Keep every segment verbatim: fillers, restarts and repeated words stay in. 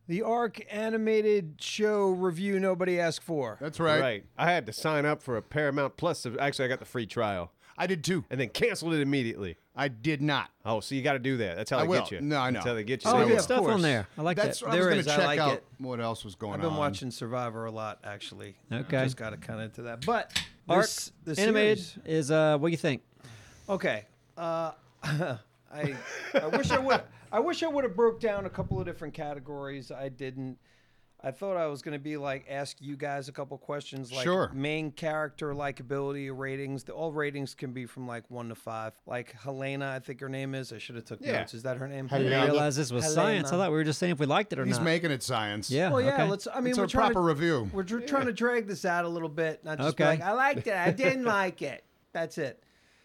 The Ark animated show review nobody asked for. That's right. Right. I had to sign up for a Paramount Plus. Actually, I got the free trial I did too. and then canceled it immediately. I did not. Oh, so you got to do that. That's how I they will. get you. No, I know. That's how they get you. Oh, So yeah, you- of Stuff course. on there. I like That's that. what I was There going is, to I check like out it. what else was going I've been on. watching Survivor a lot, actually. Okay. Just got to kind of into that. But Ark this, the animated series- is uh, what do you think? Okay. Uh, I I wish I would I wish I would have broke down a couple of different categories. I didn't. I thought I was going to be like ask you guys a couple questions like Sure. main character likability ratings. The, all ratings can be from like one to five. Like Helena, I think her name is. I should have took Yeah. notes. Is that her name? I didn't Helena. realize this was Helena. science. I thought we were just saying if we liked it or He's not. making it science. yeah. Well, yeah. okay. Let's. I mean, It's we're a trying proper to, review. We're tr- trying to drag this out a little bit, not just be Okay. like I liked it. I didn't like it. That's it.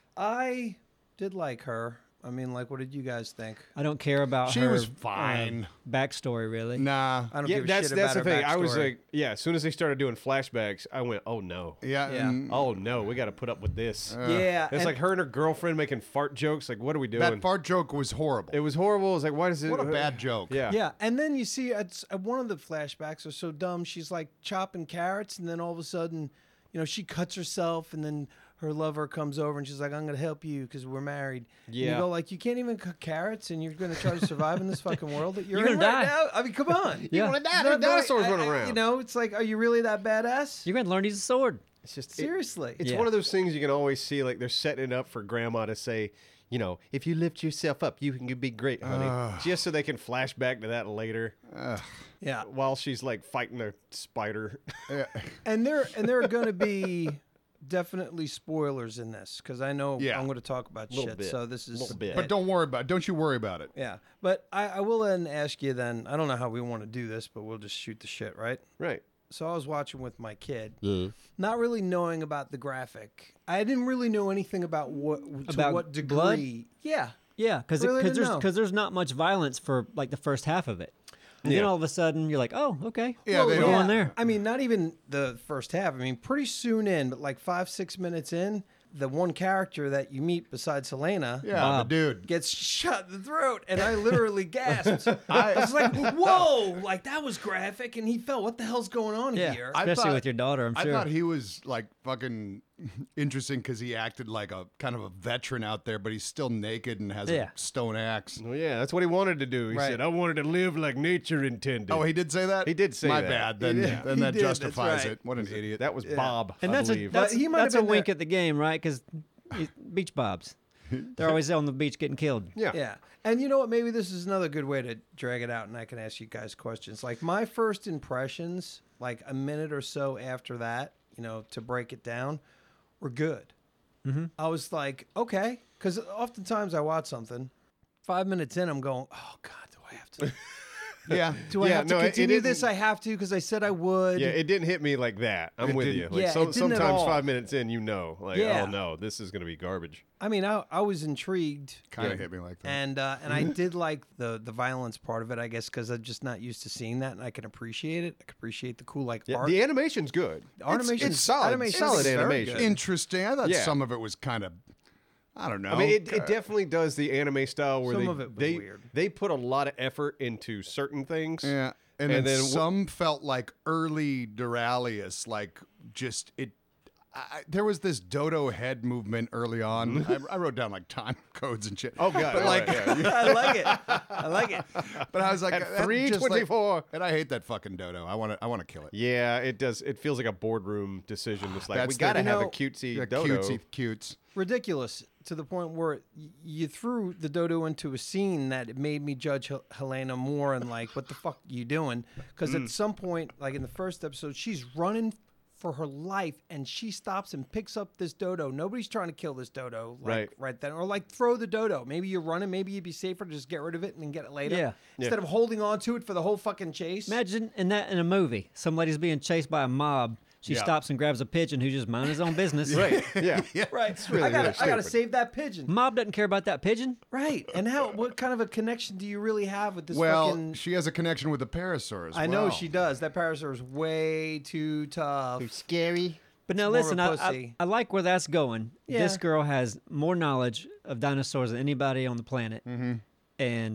I did like her. I mean, like, what did you guys think? I don't care about She her was uh, fine. backstory, really. Nah. I don't Yeah, give a that's shit that's about the her thing. I was backstory. like, yeah. As soon as they started doing flashbacks, I went, oh no, Yeah. Yeah. and oh no, we got to put up with this. yeah, It's and- like her and her girlfriend making fart jokes. Like, what are we doing? that fart joke was horrible. It was horrible. It's like, why does it? What a bad joke. Yeah. Yeah, and then you see at, at one of the flashbacks are so dumb. She's like chopping carrots, and then all of a sudden, you know, she cuts herself, and then her lover comes over, and she's like, "I'm gonna help you because we're married." And you Yeah. go like, you can't even cut carrots, and you're gonna try to survive in this fucking world that you're, You're in gonna right die. now. I mean, come on. Yeah. gonna die. No, There's no, dinosaurs I- running I- around. You know, it's like, are you really that badass? You're going to learn to use a sword. It's just it- Seriously. It's Yeah. one of those things you can always see. Like they're setting it up for grandma to say, you know, if you lift yourself up, you can be great, honey. Just so they can flash back to that later, Yeah, while she's like fighting a spider. and there and there are gonna be definitely spoilers in this because I know Yeah. I'm going to talk about Little shit. bit. So this is Little bit. But don't worry about it. Don't you worry about it. Yeah, but I, I will then ask you then. I don't know how we want to do this, but we'll just shoot the shit, right? Right. So I was watching with my kid, not really knowing about the graphic. I didn't really know anything about what to About what degree. blood? Yeah, Yeah, because Really didn't there's know. because there's not much violence for like the first half of it, and then Yeah. all of a sudden you're like, oh, okay, Yeah, they go don't- on there. I mean, not even the first half. I mean, pretty soon in, but like five, six minutes in, the one character that you meet besides Helena Yeah, Bob. but dude. gets shot in the throat, and I literally gasped. I was like, "Whoa!" Like that was graphic, and he felt, "What the hell's going on Yeah, here?" I especially thought- with your daughter, I'm I sure. thought he was like fucking interesting because he acted like a kind of a veteran out there, but he's still naked and has Yeah. a stone axe. Well, yeah, that's what he wanted to do. He Right. said, "I wanted to live like nature intended." Oh, he did say that? He did say My that. bad. Then, He then did. He that did, that's justifies right. it. What an idiot. That was Bob, and I that's a believe. that's, But he might have that's a been wink the- at the game, right? Because beach bobs, they're always on the beach getting killed. yeah. Yeah. And you know what? Maybe this is another good way to drag it out, and I can ask you guys questions. Like my first impressions, like a minute or so after that, you know, to break it down, were good. Mm-hmm. I was like, okay, because oftentimes I watch something, five minutes in, I'm going, oh God, do I have to? yeah. Do I Yeah, have to no, it- it continue didn't- this? I have to because I said I would. Yeah, it didn't hit me like that. I'm It with didn't. you. Like Yeah, so, it didn't at sometimes all. five minutes in, you know, like, Yeah. oh no, this is gonna be garbage. I mean, I, I was intrigued. Kind of hit me like that. And uh, and I did like the the violence part of it, I guess, because I'm just not used to seeing that, and I can appreciate it. I can appreciate the cool like Yeah, art. the animation's good. The animation's- it's solid, animation's solid very animation. good. Interesting. I thought Yeah. some of it was kind of, I don't know. I mean, it, it definitely does the anime style where Some they of it was they, weird. they put a lot of effort into certain things. Yeah. And, And then, then wh- some felt like early Duralius, like just it. I, there was this dodo head movement early on. I, I wrote down like time codes and shit. Oh god, But oh, like, yeah, yeah. I like it. I like it. but I was like, At that just, like- three twenty-four. and I hate that fucking dodo. I want to, I want to kill it. Yeah, it does. It feels like a boardroom decision. It's like That's we the- got to you have know, a cutesy Yeah, dodo. cutesy cutes. Ridiculous to the point where y- you threw the dodo into a scene that it made me judge Hel- Helena more and like, what the fuck are you doing? Because Mm. at some point, like in the first episode, she's running for her life and she stops and picks up this dodo. Nobody's trying to kill this dodo, like, Right. right then, or like throw the dodo. Maybe you're running. Maybe you'd be safer to just get rid of it and then get it later. Yeah. Instead of holding on to it for the whole fucking chase. Imagine in that in a movie, some lady's being chased by a mob. She Yeah. stops and grabs a pigeon who's just minding his own business. Right. Yeah. Right. really, I gotta, really I gotta stupid. save that pigeon. Mob doesn't care about that pigeon. Right. And how? What kind of a connection do you really have with this Well, fucking? she has a connection with the parasaur as I know well. she does. That parasaur is way too tough. Scary. But now It's more listen, of I, a I, pussy. I like where that's going. Yeah. This girl has more knowledge of dinosaurs than anybody on the planet, Mm-hmm. and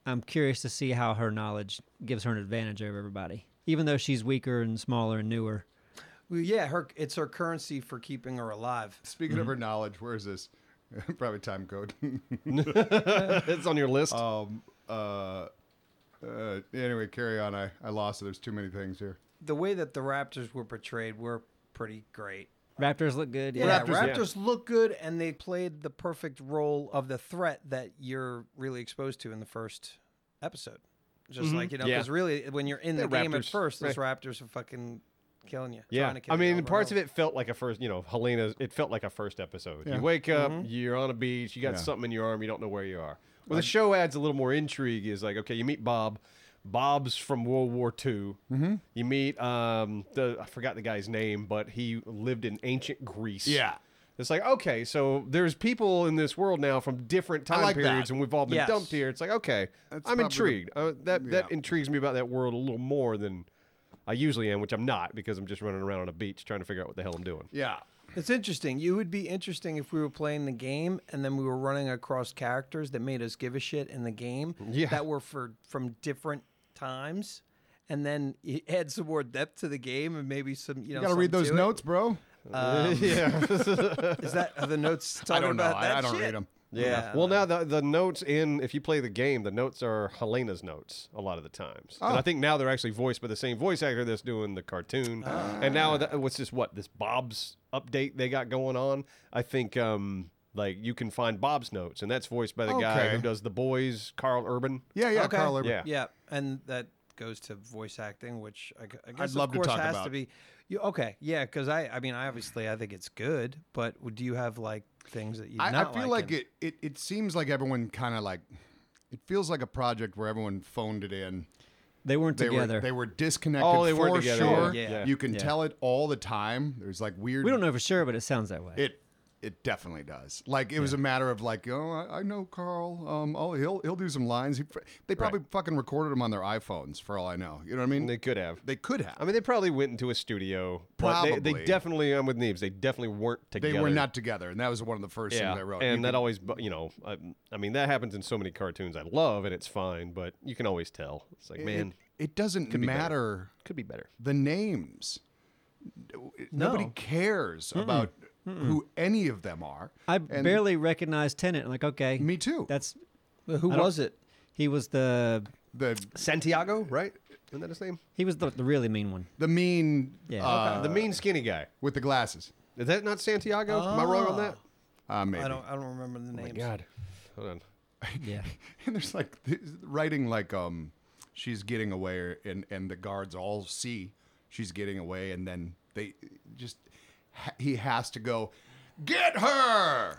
I'm curious to see how her knowledge gives her an advantage over everybody, even though she's weaker and smaller and newer. Well, yeah, her it's her currency for keeping her alive. Speaking of her knowledge, where is this? Probably time code. It's on your list. um. Uh. Uh. Anyway, carry on. I I lost it. There's too many things here. The way that the Raptors were portrayed were pretty great. Raptors look good. Yeah, Yeah. Raptors, Raptors, yeah. look good, and they played the perfect role of the threat that you're really exposed to in the first episode. Just like, you know, Yeah. because really, when you're in the The game at Raptors, first, those right. Raptors are fucking killing you. Yeah, trying to kill I you mean, over and parts of over. it felt like a first, you know, Helena's, it felt like a first episode. Yeah. You wake up, Mm-hmm. you're on a beach, you got Yeah. something in your arm, you don't know where you are. Well, the show adds a little more intrigue. Is like, okay, you meet Bob. Bob's from World War Two. Mm-hmm. You meet, um, the I forgot the guy's name, but he lived in ancient Greece. Yeah. It's like, okay, so there's people in this world now from different time like periods, that. and we've all been Yes. dumped here. It's like, okay, That's I'm probably the- intrigued. uh, that that yeah. intrigues me about that world a little more than I usually am, which I'm not because I'm just running around on a beach trying to figure out what the hell I'm doing. Yeah. It's interesting. You would be interesting if we were playing the game and then we were running across characters that made us give a shit in the game Yeah. that were for from different times, and then you add some more depth to the game and maybe some you know. You gotta read something those to it. notes, bro. Um, yeah. Is that are the notes I talking don't know. about that I, I don't shit? read them. Yeah. Yeah. Well, now the the notes in if you play the game, the notes are Helena's notes a lot of the times, and Oh. I think now they're actually voiced by the same voice actor that's doing the cartoon. And now that, what's this? What this Bob's update they got going on? I think um like you can find Bob's notes, and that's voiced by the guy Okay. who does the boys, Carl Urban. Yeah, yeah, Okay. Carl Urban. Yeah. Yeah, and that goes to voice acting, which I, gu- I guess love of to course talk has about. to be. You okay? Yeah, because I, I mean, I obviously I think it's good, but do you have like things that you I, I not feel like in? it, it. It seems like everyone kind of like. It feels like a project where everyone phoned it in. They weren't They together. were they were disconnected. Oh, they for weren't together, sure. yeah. Yeah. You can Yeah. tell it all the time. There's like weird. we don't know for sure, but it sounds that way. It it definitely does. Like it was a matter of like, oh, I, I know Carl. Um, oh, he'll he'll do some lines. He, they probably fucking recorded them on their iPhones for all I know. You know what I mean? They could have. They could have. I mean, they probably went into a studio. But they, they Probably. definitely, I'm with Neves. They definitely weren't they together. were not together, and that was one of the first Yeah, things I wrote. and You that could- always, bu- you know, I, I mean, that happens in so many cartoons I love, and it's fine. But you can always tell. It's like, man, it, it doesn't be better. matter could be better. the names. Nobody cares about who any of them are. I And barely recognized Tennant. I'm like, okay, Me too. that's But who I don't- was it? he was the the Santiago, right? Isn't that his name? he was the, the really mean one. the mean Yeah. uh, the mean skinny guy. with the glasses. Is that not Santiago? Am I wrong on that? Uh, maybe. I don't I don't remember the names. God, hold on. Yeah, And there's like this- writing like um she's getting away and and the guards all see she's getting away and then they just ha- he has to go get her.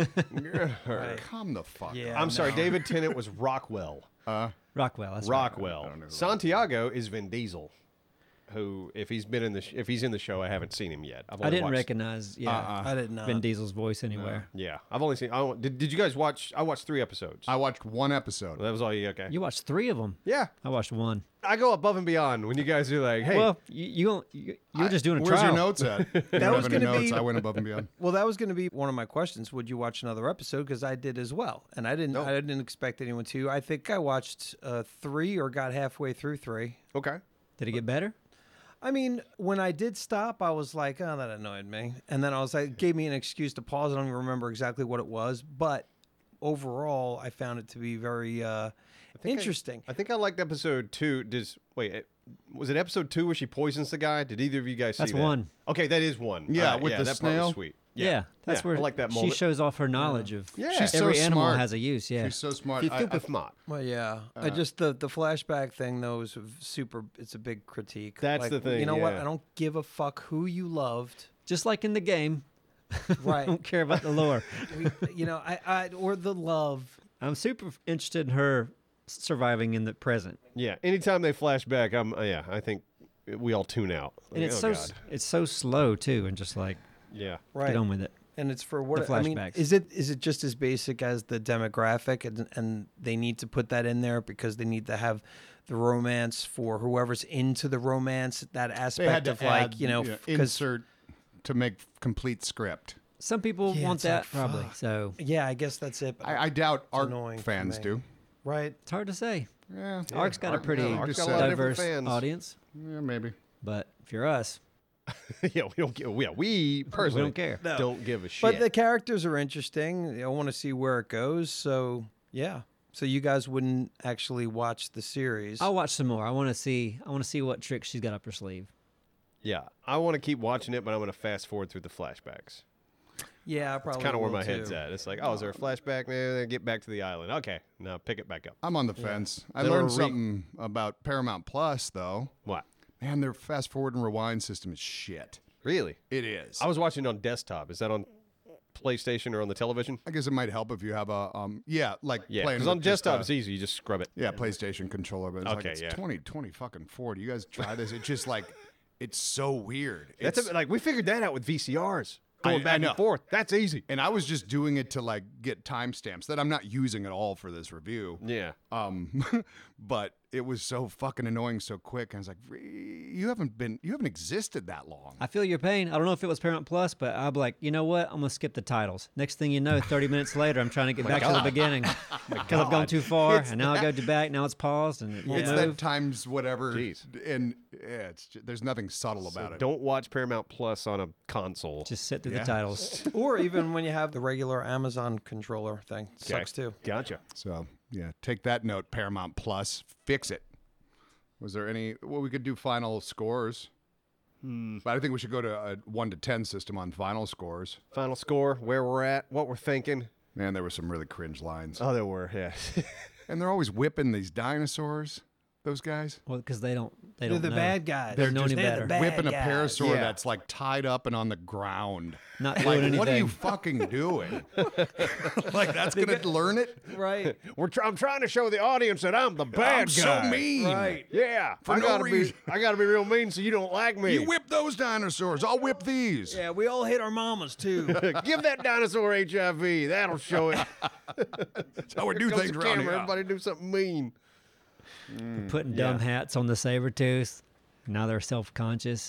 Right. Come the fuck. Yeah. up. I'm sorry. David Tennant was Rockwell. Rockwell. That's right. Rockwell. Santiago is Vin Diesel, who, if he's been in the sh- if he's in the show, I haven't seen him yet. I've I only didn't watched- recognize. Yeah, Uh-uh. I did not. Vin Diesel's voice anywhere. Yeah, I've only seen. I, don't- did Did you guys watch? I watched three episodes. I watched one episode. that was all you. Okay. You watched three of them. yeah, I watched one. I go above and beyond when you guys are like, hey, Well, you you, don't- you, you were just doing a Where's trial. your notes at? You don't was have any gonna notes. be- I went above and beyond. Well, that was going to be one of my questions. Would you watch another episode? Because I did as well, and I didn't. I didn't expect anyone to. I think I watched uh, three or got halfway through three. okay. Did it get better? I mean, when I did stop, I was like, "Oh, that annoyed me," and then I was like, it gave me an excuse to pause. I don't even remember exactly what it was, but overall, I found it to be very uh, interesting. I think I liked episode two. Does wait? It, was it episode two where she poisons the guy? Did either of you guys see That's that? one. Okay, that is one. Yeah, Uh, with yeah, the that part snail. was sweet. Yeah, that's Yeah, where I like that she moment. shows off her knowledge of Yeah. She's so every animal smart. has a use. Yeah, She's so smart. She's I- super I- smart. Well, yeah. Uh, I just the the flashback thing though is super. It's a big critique. That's Like, the thing, You know what? yeah. I don't give a fuck who you loved. just like in the game. I Right. don't care about the lore. We- you know, I, I or the love. I'm super interested in her surviving in the present, Yeah. Anytime they flash back, I'm. Uh, yeah, I think we all tune out. and Like, it's oh, so God. s- it's so slow too, and just like Yeah. Right. get on with it. And it's for what The I mean. flashbacks. Is it is it just as basic as the demographic, and, and they need to put that in there because they need to have the romance for whoever's into the romance, that They aspect had to of like add, you know, because insert to make complete script. Some people Yeah, want it's like, that probably. fuck. So yeah, I guess that's it. but I, I doubt art annoying for fans me. do. Right. It's hard to say. Yeah, Ark's got a Ark- pretty yeah, Ark's got a lot of different diverse fans. audience, yeah, maybe. but if you're us, yeah, we don't give. Yeah, we personally don't care. No. don't give a shit. But the characters are interesting. I want to see where it goes. So yeah. So you guys wouldn't actually watch the series. I'll watch some more. I want to see. I want to see what tricks she's got up her sleeve. yeah, I want to keep watching it, but I'm going to fast forward through the flashbacks. Yeah, I probably. It's kind of where will my head's too. at. It's like, oh, is there a flashback? Man, then get back to the island. Okay, now pick it back up. I'm on the fence. I Is there learned a re- something about Paramount Plus, though. What? Man, their fast forward and rewind system is shit. Really? It is. I was watching it on desktop. Is that on PlayStation or on the television? I guess it might help if you have a um yeah like Yeah, playing because on with just desktop a- it's easy. You just scrub it. yeah PlayStation controller, but it's like Okay, it's yeah. twenty twenty fucking four. Do you guys try this? It's just like it's so weird. That's It's, a, like we figured that out with V C Rs. Going I back know. and forth. That's easy. and I was just doing it to like get timestamps that I'm not using at all for this review. Yeah. Um, but it was so fucking annoying so quick. I was like, "Re- you haven't been, you haven't existed that long. I feel your pain. I don't know if it was Paramount Plus, but I'm like, you know what? I'm gonna skip the titles. Next thing you know, thirty minutes later, I'm trying to get back to the beginning because I've gone too far, and now I go to back. Now it's paused, and it won't It's move. that times whatever, Jeez. and yeah, it's ju- there's nothing subtle about it. Don't watch Paramount Plus on a console. Just sit through Yeah. the titles. Or even when you have the regular Amazon controller thing, sucks too. Gotcha. So yeah, take that note, Paramount Plus, fix it. Was there any? Well, we could do final scores, Hmm. but I think we should go to a one to ten system on final scores. Final score, where we're at, what we're thinking. Man, there were some really cringe lines, Oh, there were, yeah. and they're always whipping these dinosaurs. Those guys. Well, because they don't. They They're don't the know. bad guys. They don't know any They're better. the bad Whipping a guys. parasaur Yeah. that's like tied up and on the ground. Not Like, doing anything. what are you fucking doing? like that's gonna learn it? Right. we're try- I'm trying to show the audience that I'm the bad I'm guy. so mean. Right. Yeah. For I no gotta reason. be I gotta be real mean so you don't like me. You whip those dinosaurs. I'll whip these. Yeah, we all hit our mamas too. Give that dinosaur H I V. That'll show it. That's how we do Comes things the around camera, here. Everybody do something mean. We're putting dumb hats on the saber tooth. Now they're self-conscious.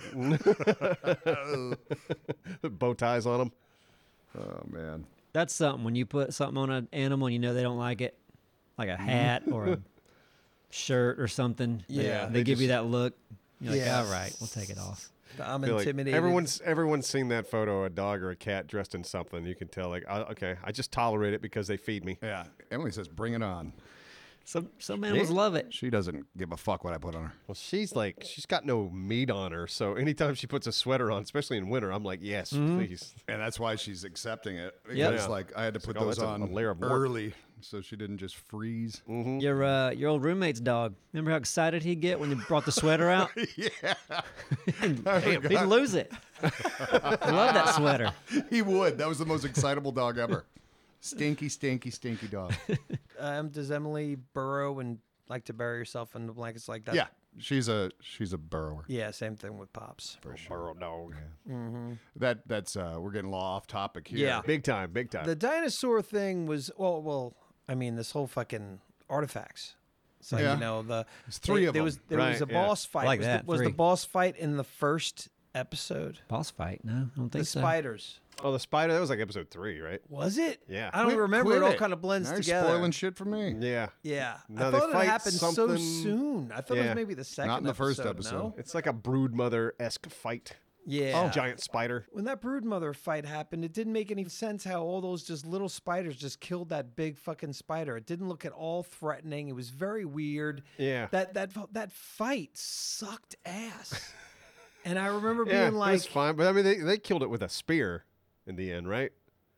Bow ties on them. Oh man. That's something when you put something on an animal and you know they don't like it, like a hat or a shirt or something. they- Yeah, they, they give you just- that look. You're Yeah. like, all right, we'll take it off. I'm Feel like intimidated. everyone's everyone's seen that photo of a dog or a cat dressed in something. You can tell, like, I, okay, I just tolerate it because they feed me. Yeah. Emily says, "Bring it on." Some some animals love it. She doesn't give a fuck what I put on her. Well, she's like, she's got no meat on her, so anytime she puts a sweater on, especially in winter, I'm like, yes, please. And that's why she's accepting it. Because Yep. Yeah. like I had to put like, oh, those that's a- on a layer of warmth. early so she didn't just freeze. Your uh, your old roommate's dog. Remember how excited he'd get when you brought the sweater out? yeah. Damn, he'd lose it. I love that sweater. He would. That was the most excitable dog ever. Stinky, stinky, stinky dog. Um, does Emily burrow and like to bury herself in the blankets like that? Yeah. She's a she's a burrower. Yeah, same thing with Pops. For sure. Burrow dog. That that's uh we're getting a little off topic here. Yeah. Big time, big time. The dinosaur thing was well, well. I mean, this whole fucking artifacts. So Yeah. you know the There's three they- of there them. was there Right, was a yeah. boss fight. I like was that, The, was the three. boss fight in the first episode? Boss fight? No, I don't The think so. spiders. oh, the spider, that was like episode three, right? Was it? Yeah. I don't Quit- remember. quit It all kind of blends Now you're together. spoiling shit for me. Yeah. Yeah, No, I they thought it fight happened so something- soon. I thought it Yeah. was maybe the second. Not in the first episode, episode. No? It's like a broodmother-esque fight. Yeah. Giant spider. When that broodmother fight happened, it didn't make any sense how all those just little spiders just killed that big fucking spider. It didn't look at all threatening. It was very weird. Yeah. That that that fight sucked ass. And I remember Yeah, being like, that's fine. But I mean, they, they killed it with a spear in the end, right?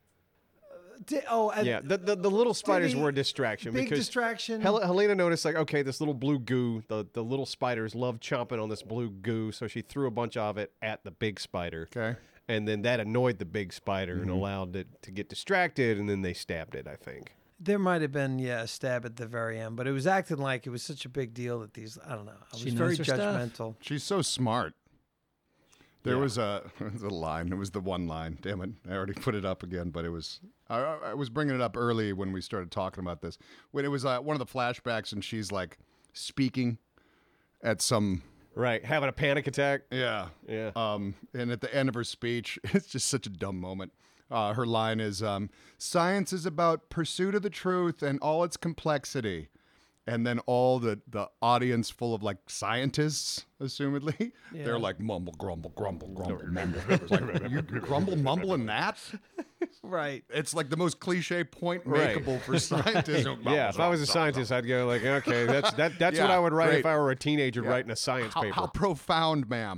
di- "Oh, and Yeah, the, the, the little spiders he- were a distraction big because distraction." Hel- Helena noticed, like, okay, this little blue goo, the, the little spiders love chomping on this blue goo, so she threw a bunch of it at the big spider. Okay. And then that annoyed the big spider and allowed it to get distracted, and then they stabbed it, I think. There might have been yeah a stab at the very end, but it was acting like it was such a big deal that these I don't know. I was She very knows her stuff. judgmental. She's so smart. There Yeah. was a, there was a line. It was the one line. Damn it! I already put it up again, but it was. I, I was bringing it up early when we started talking about this. When it was uh, one of the flashbacks, and she's like speaking at some. Right, having a panic attack. Yeah. Yeah. Um. And at the end of her speech, it's just such a dumb moment. Uh, her line is, um, "Science is about pursuit of the truth and all its complexity." And then all the, the audience full of like scientists, assumedly, they're like mumble, grumble, grumble, grumble, mumble. It's like, you grumble, mumble, and that? Right. It's like the most cliche point Right. makeable for scientists. Yeah, if I was a scientist, I'd go like, okay, that's that. That's what Yeah, I would write great. if I were a teenager Yeah. writing a science how, paper. how profound, ma'am.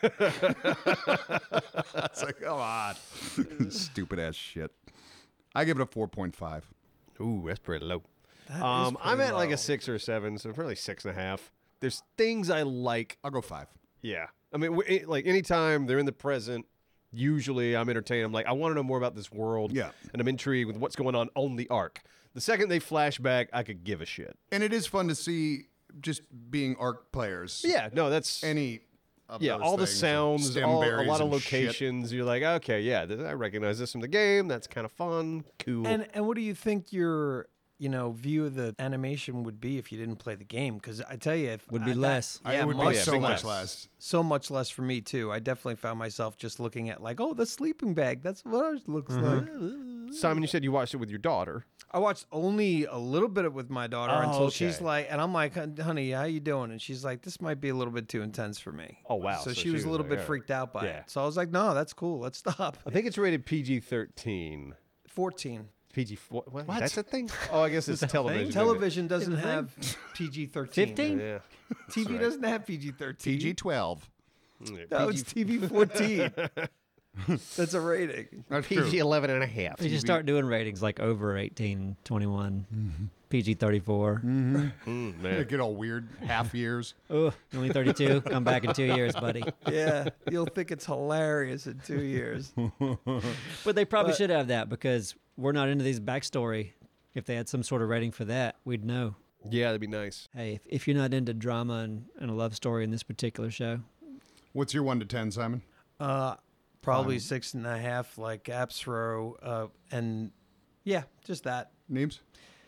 It's like, come on. Stupid ass shit. I give it a four point five. Ooh, that's pretty low. That Um, is I'm pretty at like low. a six or a seven, so probably six and a half. There's things I like. I'll go five. Yeah, I mean, w- it- like anytime they're in the present, usually I'm entertained. I'm like, I want to know more about this world. Yeah. and I'm intrigued with what's going on on the arc. The second they flash back, I could give a shit. And it is fun to see just being ARC players. Yeah, no, that's Any of yeah, those all the things, sounds, stem all, a berries lot of and shit. locations. You're like, okay, yeah, th- I recognize this from the game. That's kind of fun, cool. And and what do you think your you know view of the animation would be if you didn't play the game? Because I tell you, if Would be I- that- less. I- yeah, it would much be so big much less. less. so much less for me too. I definitely found myself just looking at like, oh, the sleeping bag. That's what ours looks like. Simon, you said you watched it with your daughter. I watched only a little bit of it with my daughter Oh, until she's okay. like, and I'm like, honey, how you doing? And she's like, this might be a little bit too intense for me. Oh, wow. So, So she, she was a was little like, bit all right. freaked out by Yeah. it. So I was like, no, that's cool. Let's stop. I think it's rated P G thirteen. fourteen. P G four. What? That's a thing. Oh, I guess it's television. isn't it? Television doesn't Is it a have P G thirteen. fifteen? Yeah. T V right. doesn't have P G thirteen. P G twelve. No, it's T V fourteen. That's a rating. That's P true. G eleven and a half. They should start doing ratings like over eighteen, twenty-one, P G thirty-four. Mm, They man. get all weird half years. Oh, only thirty-two. Come back in two years, buddy. Yeah, you'll think it's hilarious in two years. But they probably But- should have that because we're not into these backstory. If they had some sort of rating for that, we'd know. Yeah, that'd be nice. Hey, if, if you're not into drama and, and a love story in this particular show, What's your one to ten, Simon? Uh, probably six and a half, like Apsro, uh, and yeah, just that. Neebs?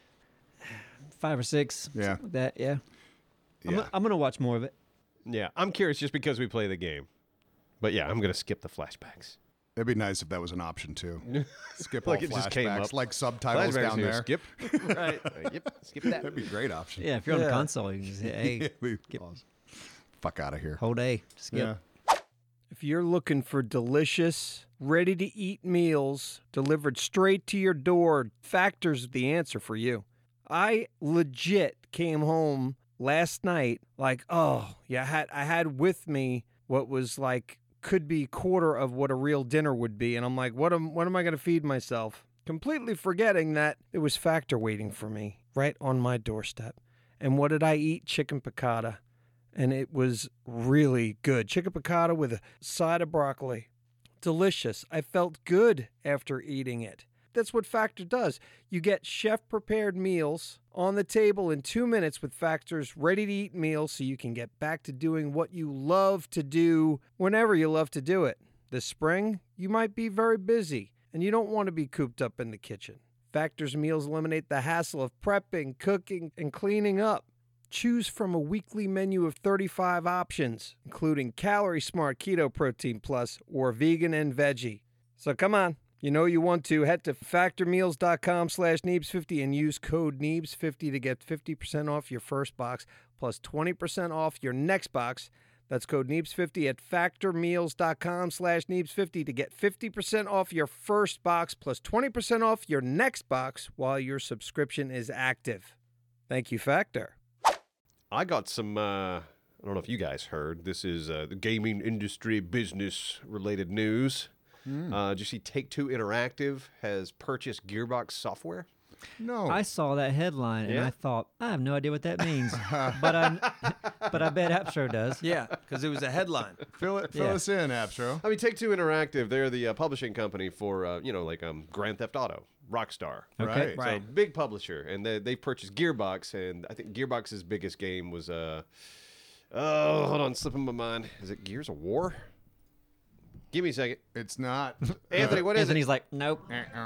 five or six, Yeah. something like that, yeah. I'm, Yeah. I'm going to watch more of it. Yeah, I'm curious just because we play the game. But yeah, I'm gonna skip the flashbacks. It'd be nice if that was an option too. Skip all Like it just came flashbacks, up. like subtitles Flashbacks down here, there. Skip. Right. Uh, yep. Skip that. That'd be a great option. Yeah, if you're on Yeah. the console, you can just hit A, It'd be awesome. Fuck out of here. hold A, skip. Yeah. If you're looking for delicious, ready to eat meals delivered straight to your door, Factor's the answer for you. I legit came home last night like, oh, yeah, I had I had with me what was like could be quarter of what a real dinner would be, and I'm like, what am what am I going to feed myself? Completely forgetting that it was Factor waiting for me right on my doorstep. And what did I eat? Chicken piccata. And it was really good. Chicken piccata with a side of broccoli. Delicious. I felt good after eating it. That's what Factor does. You get chef-prepared meals on the table in two minutes with Factor's ready-to-eat meals so you can get back to doing what you love to do whenever you love to do it. This spring, you might be very busy, and you don't want to be cooped up in the kitchen. Factor's meals eliminate the hassle of prepping, cooking, and cleaning up. Choose from a weekly menu of thirty-five options, including Calorie Smart Keto Protein Plus or Vegan and Veggie. So come on, you know you want to. Head to factormeals.com slash Neebs50 and use code Neebs fifty to get fifty percent off your first box plus twenty percent off your next box. That's code Neebs fifty at factormeals.com slash Neebs50 to get fifty percent off your first box plus twenty percent off your next box while your subscription is active. Thank you, Factor. I got some. Uh, I don't know if you guys heard. This is uh, the gaming industry business related news. Uh, did you see Take Two Interactive has purchased Gearbox Software? No. I saw that headline and Yeah? I thought, I have no idea what that means. but I but I bet Appstro does. Yeah, because it was a headline. fill it. Fill Yeah. us in, Abstro. I mean, Take Two Interactive. They're the uh, publishing company for uh, you know like um, Grand Theft Auto, Rockstar. Okay. Right. So big publisher, and they they purchased Gearbox, and I think Gearbox's biggest game was uh oh hold on, slipping my mind. Is it Gears of War? Give me a second, It's not. Anthony. What is Anthony's it? like, nope.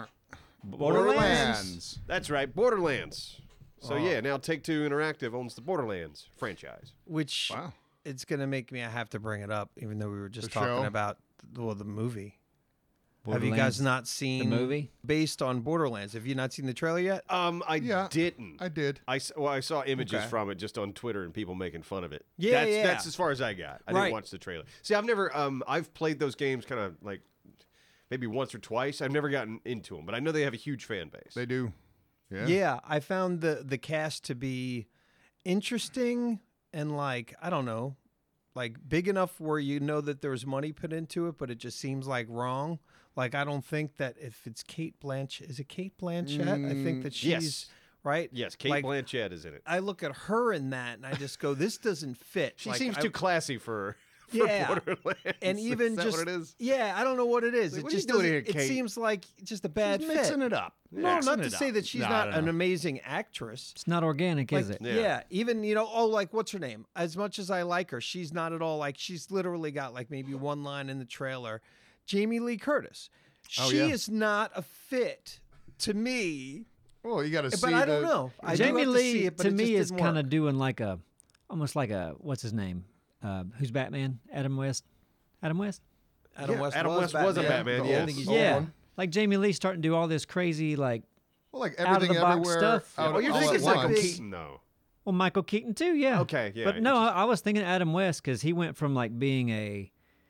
Borderlands. That's right, Borderlands. So yeah, now Take Two Interactive owns the Borderlands franchise. Which Wow. it's going to make me I have to bring it up, even though we were just The talking show? about well, the movie. Have you guys Borderlands, not seen the movie? based on Borderlands? Have you not seen the trailer yet? Um, I Yeah, didn't. I did. I s- well, I saw images Okay. from it just on Twitter and people making fun of it. Yeah, that's, yeah. That's as far as I got. I Right. didn't watch the trailer. See, I've never. Um, I've played those games kind of like maybe once or twice. I've never gotten into them, but I know they have a huge fan base. They do. Yeah. Yeah, I found the the cast to be interesting and like I don't know, like big enough where you know that there's money put into it, but it just seems like wrong. Like I don't think that if it's Kate Blanchett, is it Kate Blanchett? I think that she's yes. right. Yes, Kate Like, Blanchett is in it. I look at her in that and I just go, this doesn't fit. She Like, seems I- too classy for, for Yeah. Borderlands. and even is that just what it is? yeah, I don't know what it is. Like, it what are you just doing doesn't- here, It Kate? seems like just a bad She's fit. mixing it up. No, Mixing not to it say up. that she's No, not no, an no. amazing actress. It's not organic, is Like, it? yeah. Yeah. even you know, oh, like what's her name? As much as I like her, she's not at all like she's literally got like maybe one line in the trailer. Jamie Lee Curtis. Oh, She yeah. is not a fit to me, Well, you got to see. but I don't the- know. I do Jamie have to Lee see it, but to it me just is didn't kind work. of doing like a, almost like a what's his name? Uh, who's Batman? Adam West. Adam West. Adam Yeah, West Adam was West was a Batman. Batman, The yeah. old- I think he's old yeah, one. like Jamie Lee starting to do all this crazy like. Well, like out of the everything box everywhere. stuff. Out Oh, you're all thinking at like Michael once. big- Keaton, though. Well, Michael Keaton too, yeah. Okay, yeah, But no, I, interesting. I was thinking Adam West because he went from like being a,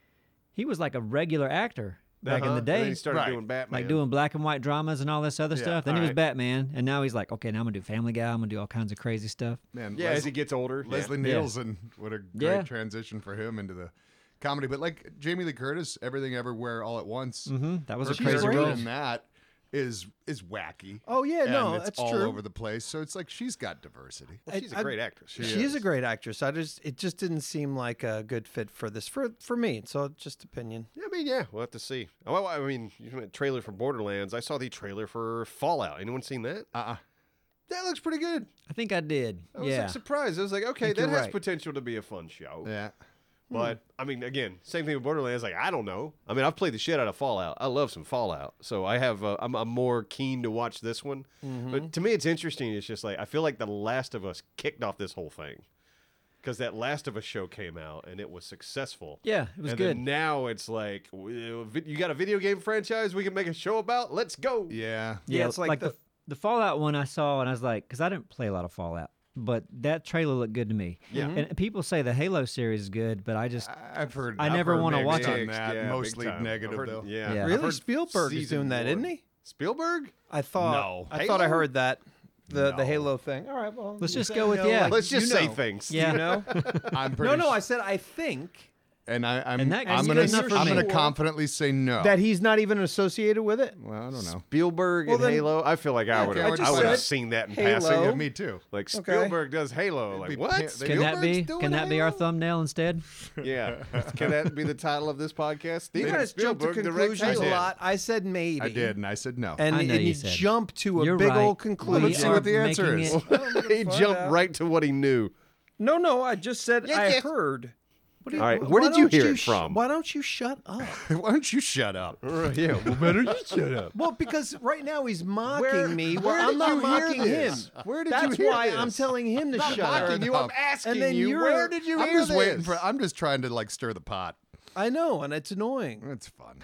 he was like a regular actor back in Uh-huh. the And then day, he started Right. doing Batman. like doing black and white dramas and all this other Yeah, stuff. Then he all was right. Batman, and now he's like, okay, now I'm gonna do Family Guy. I'm gonna do all kinds of crazy stuff. Man, Yeah, as Leslie, he gets older. yeah. Leslie Yeah. Nielsen, what a great Yeah. transition for him into the comedy. But like Jamie Lee Curtis, Everything Everywhere All at Once. Mm-hmm. That was Her a crazy character role. in that is is wacky. Oh yeah, and no, it's that's all true. over the place. So it's like she's got diversity. Well, she's a I- great actress. She She is is. a great actress. I just it just didn't seem like a good fit for this for for me. So just opinion. Yeah, I mean, yeah, we'll have to see. Oh, well, I mean, you meant trailer for Borderlands. I saw the trailer for Fallout. Anyone seen that? Uh uh That looks pretty good. I think I did. I was yeah. like surprised. I was like, okay, think that you're has right. potential to be a fun show. Yeah. But I mean, again, same thing with Borderlands. Like, I don't know. I mean, I've played the shit out of Fallout. I love some Fallout, so I have. Uh, I'm, I'm more keen to watch this one. But to me, it's interesting. It's just like I feel like The Last of Us kicked off this whole thing because that Last of Us show came out and it was successful. Yeah, it was and good. Then now it's like w- you got a video game franchise we can make a show about. Let's go. Yeah. Yeah, it's like the, the- the Fallout one I saw, and I was like, because I didn't play a lot of Fallout, but that trailer looked good to me. Yeah. And people say the Halo series is good, but I just I've heard. I I've never heard wanna mixed watch on it. that. Yeah, big Mostly time. negative I've heard- though. Yeah, Yeah. I've Really, heard Spielberg is season doing that, one. isn't he? Spielberg? I thought. No. I thought I Halo? heard that. The the No. Halo thing. All right, well, Let's you just said go with no, yeah. like, Let's just you say know. things. Yeah. You know? I'm pretty. no, no. s- I said I think And I, I'm. And that- I'm that's gonna. good enough for I'm me. gonna confidently say no. that he's not even associated with it. well, I don't know. Spielberg Well, and then- Halo. I feel like I Yeah, would okay, I have. just I would have said seen that in Halo. passing. Yeah, me too. Like Okay. Spielberg does Halo. Like be what? pa- they- can that be Spielberg's doing can that be our Halo? thumbnail instead? Yeah. Can that be the title of this podcast? You Steven guys jumped to Spielberg directs conclusions a Halo. lot. I said maybe. I did, and I said no. And, I know and you you said. jumped to a You're big right. old We conclusion. Let's see are what the answer making is. it- He Find jumped out. right to what he knew. No, no. I just said Yes, I yes. heard. What do you- All right, wh- where why did you don't hear it sh- from? Why don't you shut up? Why don't you shut up? Yeah. Well, better you shut up. Well, because right now he's mocking Where- me. where Well, I'm did not you hear mocking this? him. Where did That's you hear why this? I'm telling him to Not shut up. mocking you. I'm up. asking And then you. you're- Where did you I'm hear just this? waiting for. I'm just trying to like stir the pot. I know, and it's annoying. It's fun.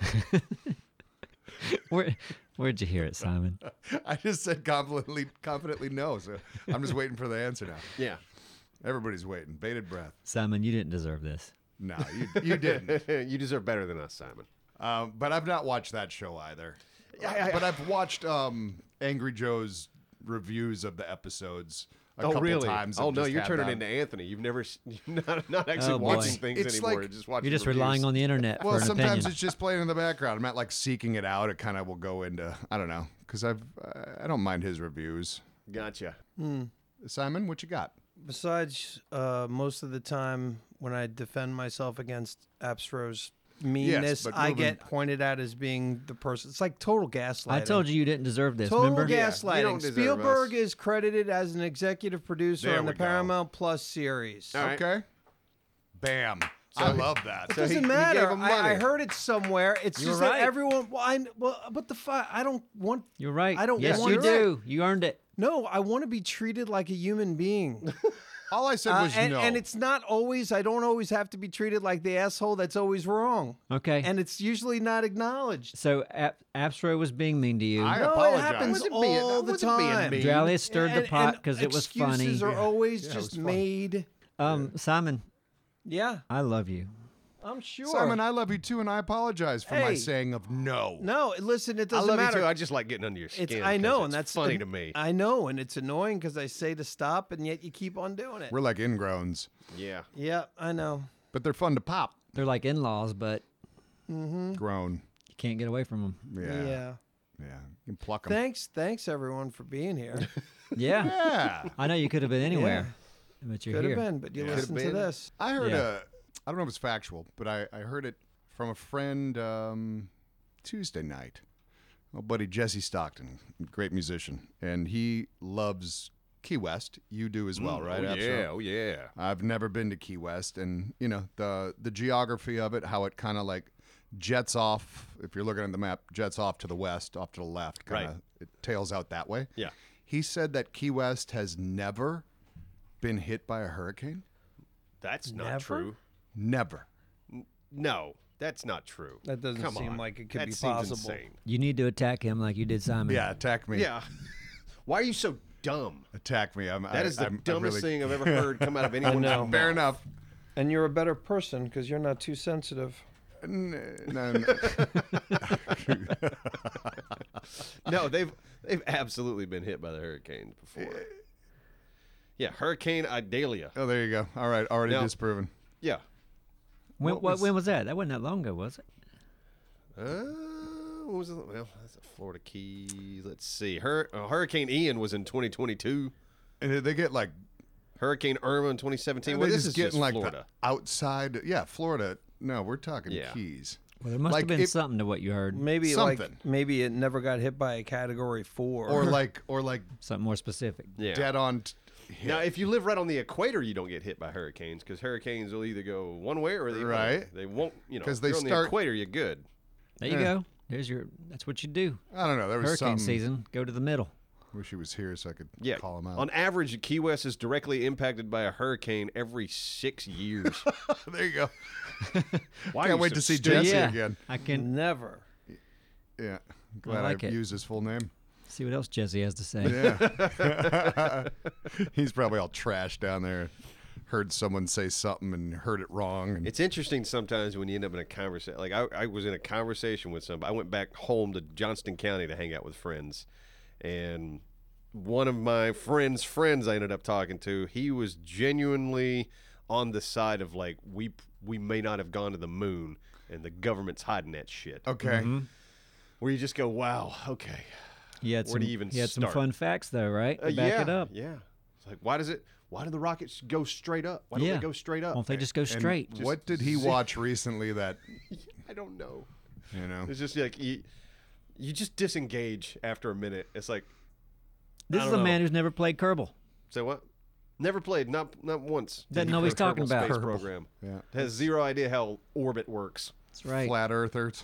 Where where'd you hear it, Simon? I just said confidently, confidently no. So I'm just waiting for the answer now. Yeah. Everybody's waiting, bated breath. Simon, you didn't deserve this. No, you, you didn't. You deserve better than us, Simon. Um, but I've not watched that show either. I- I- but I've watched um, Angry Joe's reviews of the episodes a oh, couple really? times. Oh, and no, just you're had turning them. into Anthony. You've never, s- you're not, not actually Oh, boy. watching things It's anymore. like- just watching You're just reviews. relying on the internet Well, for an sometimes opinion. it's just playing in the background. I'm not like seeking it out. It kind of will go into I don't know because I've I don't mind his reviews. Gotcha. Simon, what you got? Besides, uh, most of the time when I defend myself against Abstro's meanness, but I moving- get pointed at as being the person. It's like total gaslighting. I told you you didn't deserve this. Total remember? Yeah, you gaslighting. don't deserve Spielberg us. is credited as an executive producer There on the we go. Paramount Plus series. All right. Okay. Bam. I love that. It So he- doesn't he matter. gave him I, I money. heard it somewhere. It's You're just right. that everyone. Well, I well, but the fi- I don't want. You're right. I don't Yes, want you to- do. You earned it. No, I want to be treated like a human being. All I said Uh, was and, no. and it's not always, I don't always have to be treated like the asshole that's always wrong. Okay. And it's usually not acknowledged. so Ap- Abstro was being mean to you. I No, apologize. it happens I all wasn't being- I the wasn't being time. mean. Dralius stirred the And- pot and because it was funny. Excuses are always Yeah, it just was fun. made. Um, Simon, Yeah, I love you. I'm sure. Simon, I love you too, and I apologize for my Hey. saying of no. No, listen, it I doesn't love matter. you too. I just like getting under your skin. It's I 'cause know, it's and that's funny and to me. I know, and it's annoying because I say to stop, and yet you keep on doing it. We're like ingrowns, yeah. Yeah, I know. but they're fun to pop. They're like in-laws, but Grown. you can't get away from them. Yeah. Yeah. Yeah. You can pluck them. Thanks, thanks everyone for being here. Yeah. Yeah. I know you could have been anywhere, but you're Could have here. been, but you Yeah. listen to Could've been. this. I heard Yeah. a, I don't know if it's factual, but I, I heard it from a friend um, Tuesday night. My buddy Jesse Stockton, great musician, and he loves Key West. You do as well, right? Oh, Abso? yeah. Oh, yeah. I've never been to Key West, and you know the the geography of it, how it kind of like jets off. If you're looking at the map, jets off to the west, off to the left, kind of Right. it tails out that way. Yeah. He said that Key West has never been hit by a hurricane. That's not Never? true. Never. No, that's not true. That doesn't Come seem on. like it could that be seems possible. Insane. You need to attack him like you did Simon. Yeah, attack me. Yeah. Why are you so dumb? Attack me. I'm, That I, is the I'm, I'm dumbest really- thing I've ever heard come out of anyone's know. mouth. Fair enough. And you're a better person because you're not too sensitive. N- No, no. No, they've they've absolutely been hit by the hurricanes before. Yeah, Hurricane Idalia. Oh, there you go. All right, already No. disproven. Yeah. When, What what was- when was that? That wasn't that long ago, was it? Uh, what was it? Well, that's a Florida Keys. Let's see. Hur- uh, Hurricane Ian was in twenty twenty-two. And they get like Hurricane Irma in twenty seventeen. they're Well, this just is getting just like Florida. the outside. Yeah, Florida. No, we're talking Yeah. Keys. Well, there must Like have been it- something to what you heard. Maybe Something. like maybe it never got hit by a category four. Or like, or like Something more specific. Yeah. dead on. T- hit. Now, if you live right on the equator, you don't get hit by hurricanes because hurricanes will either go one way or the other. Right. They won't. You know, 'Cause if they you're on start- the equator, you're good. There you Yeah. go. There's your. That's what you do. I don't know. There was Hurricane something. season. Go to the middle. Wish he was here so I could Yeah. call him out. On average, Key West is directly impacted by a hurricane every six years. there you go. Why are Can't you wait so to see stupid? Jesse yeah. again. I can Never. Yeah. Glad like I it. used his full name. see what else Jesse has to say. Yeah. He's probably all trashed down there. Heard someone say something and heard it wrong. And It's interesting sometimes when you end up in a conversation. Like I, I was in a conversation with somebody. I went back home to Johnston County to hang out with friends, and one of my friends' friends I ended up talking to, he was genuinely on the side of like we we may not have gone to the moon, and the government's hiding that shit. okay. Where you just go, wow, okay, He had Where some. do you even he had some start? fun facts though, right? To Uh, back yeah, it up. yeah. It's like why does it? Why do the rockets go straight up? Why don't Yeah. they go straight up? Won't they just go And straight? what did he watch recently that, I don't know. you know? It's just like you, you just disengage after a minute. It's like, This I is a don't know. man who's never played Kerbal. say what? Never played, not not once. Doesn't know what he's talking Kerbal about. Space Kerbal. program. Yeah. Has zero idea how orbit works. That's right. Flat earthers.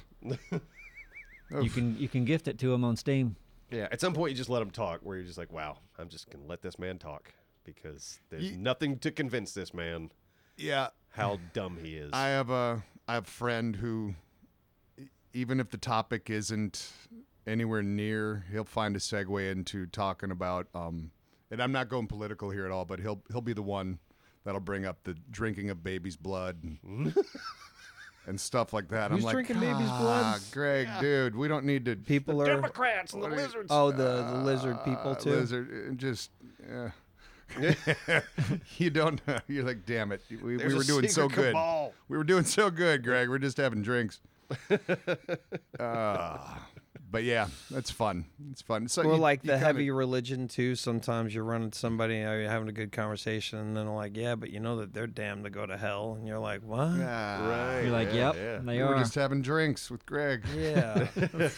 You can you can gift it to him on Steam. Yeah. At some point, you just let him talk. Where you're just like, wow, I'm just gonna let this man talk because there's Ye- nothing to convince this man Yeah. how dumb he is. I have a I have a friend who, e- even if the topic isn't anywhere near, he'll find a segue into talking about. Um, and I'm not going political here at all, but he'll he'll be the one that'll bring up the drinking of baby's blood and, and stuff like that. Who's I'm like, drinking baby's blood? "Ah, Greg, dude, we don't need to. People are. Democrats and the What are you- lizards. Oh, the, the lizard people uh, too. Lizard, uh, just. Uh, you don't know. You're like, damn it. We, we There's were a doing so secret good. cabal. We were doing so good, Greg. We're just having drinks. uh, but yeah, that's fun. It's fun. So Or you- like you the kinda- heavy religion too. Sometimes you're running somebody, and you're having a good conversation, and then they're like, "Yeah, but you know that they're damned to go to hell," and you're like, "What?" Ah, Right. You're like, yeah, yep, yeah. they We were are. just having drinks with Greg. Yeah.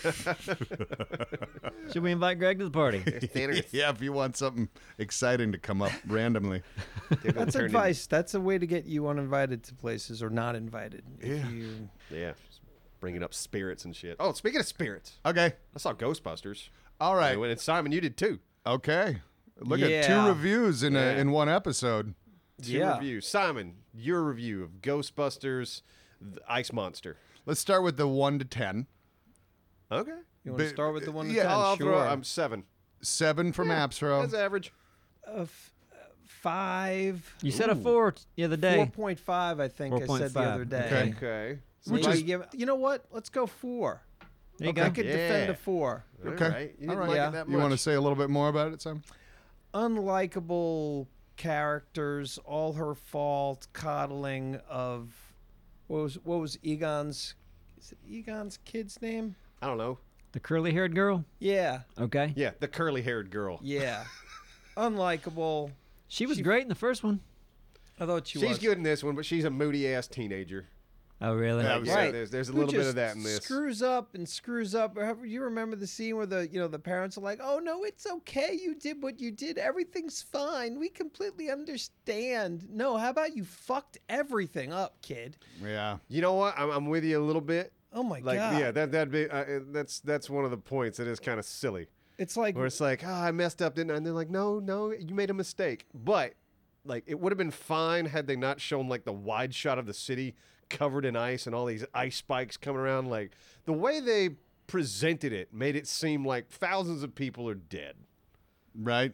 Should we invite Greg to the party? Yeah, if you want something exciting to come up randomly. That's advice. That's a way to get you uninvited to places or not invited. If Yeah. you- Yeah. just bringing up spirits and shit. Oh, speaking of spirits, Okay. I saw Ghostbusters. All right. And Simon, you did too. Okay. Look at two Yeah. reviews in Yeah. a, in one episode. Two Yeah. reviews. Simon, your review of Ghostbusters, the Ice Monster. Let's start with the one to ten. Okay. You want to But- start with the one to yeah, ten? I'll, I'll sure. throw. I'm seven. Seven from Apsro. That's average. Uh, f- uh, five. You said a four the other day. Four point five, I think I said the 4.5. other day. Okay. Okay. So Maybe Which is- give, you know what? Let's go four. There you I go. could Yeah. defend a four. All Okay. right. You didn't All right. like Yeah. it that You want to much. say a little bit more about it, Sam? Unlikable characters, all her fault, coddling of what was what was Egon's is it Egon's kid's name? I don't know. The curly haired girl. Yeah, Okay. Yeah, the curly-haired girl. yeah. Unlikable. She was She- great in the first one. I thought she She's was. good in this one, but she's a moody-ass teenager. Oh, really? Yeah, was- Yeah, Right. there's, there's a Who little bit just of that in this. Screws up and screws up. Or You remember the scene where the you know the parents are like, "Oh no, it's okay. You did what you did. Everything's fine. We completely understand." No, how about you fucked everything up, kid? Yeah. You know what? I'm, I'm with you a little bit. Oh my Like, god. yeah, that that'd be uh, that's that's one of the points that is kind of silly. It's like Where it's like, oh, I messed up, didn't I? And they're like, no, no, you made a mistake. But like, it would have been fine had they not shown like the wide shot of the city covered in ice and all these ice spikes coming around. Like the way they presented it made it seem like thousands of people are dead, Right?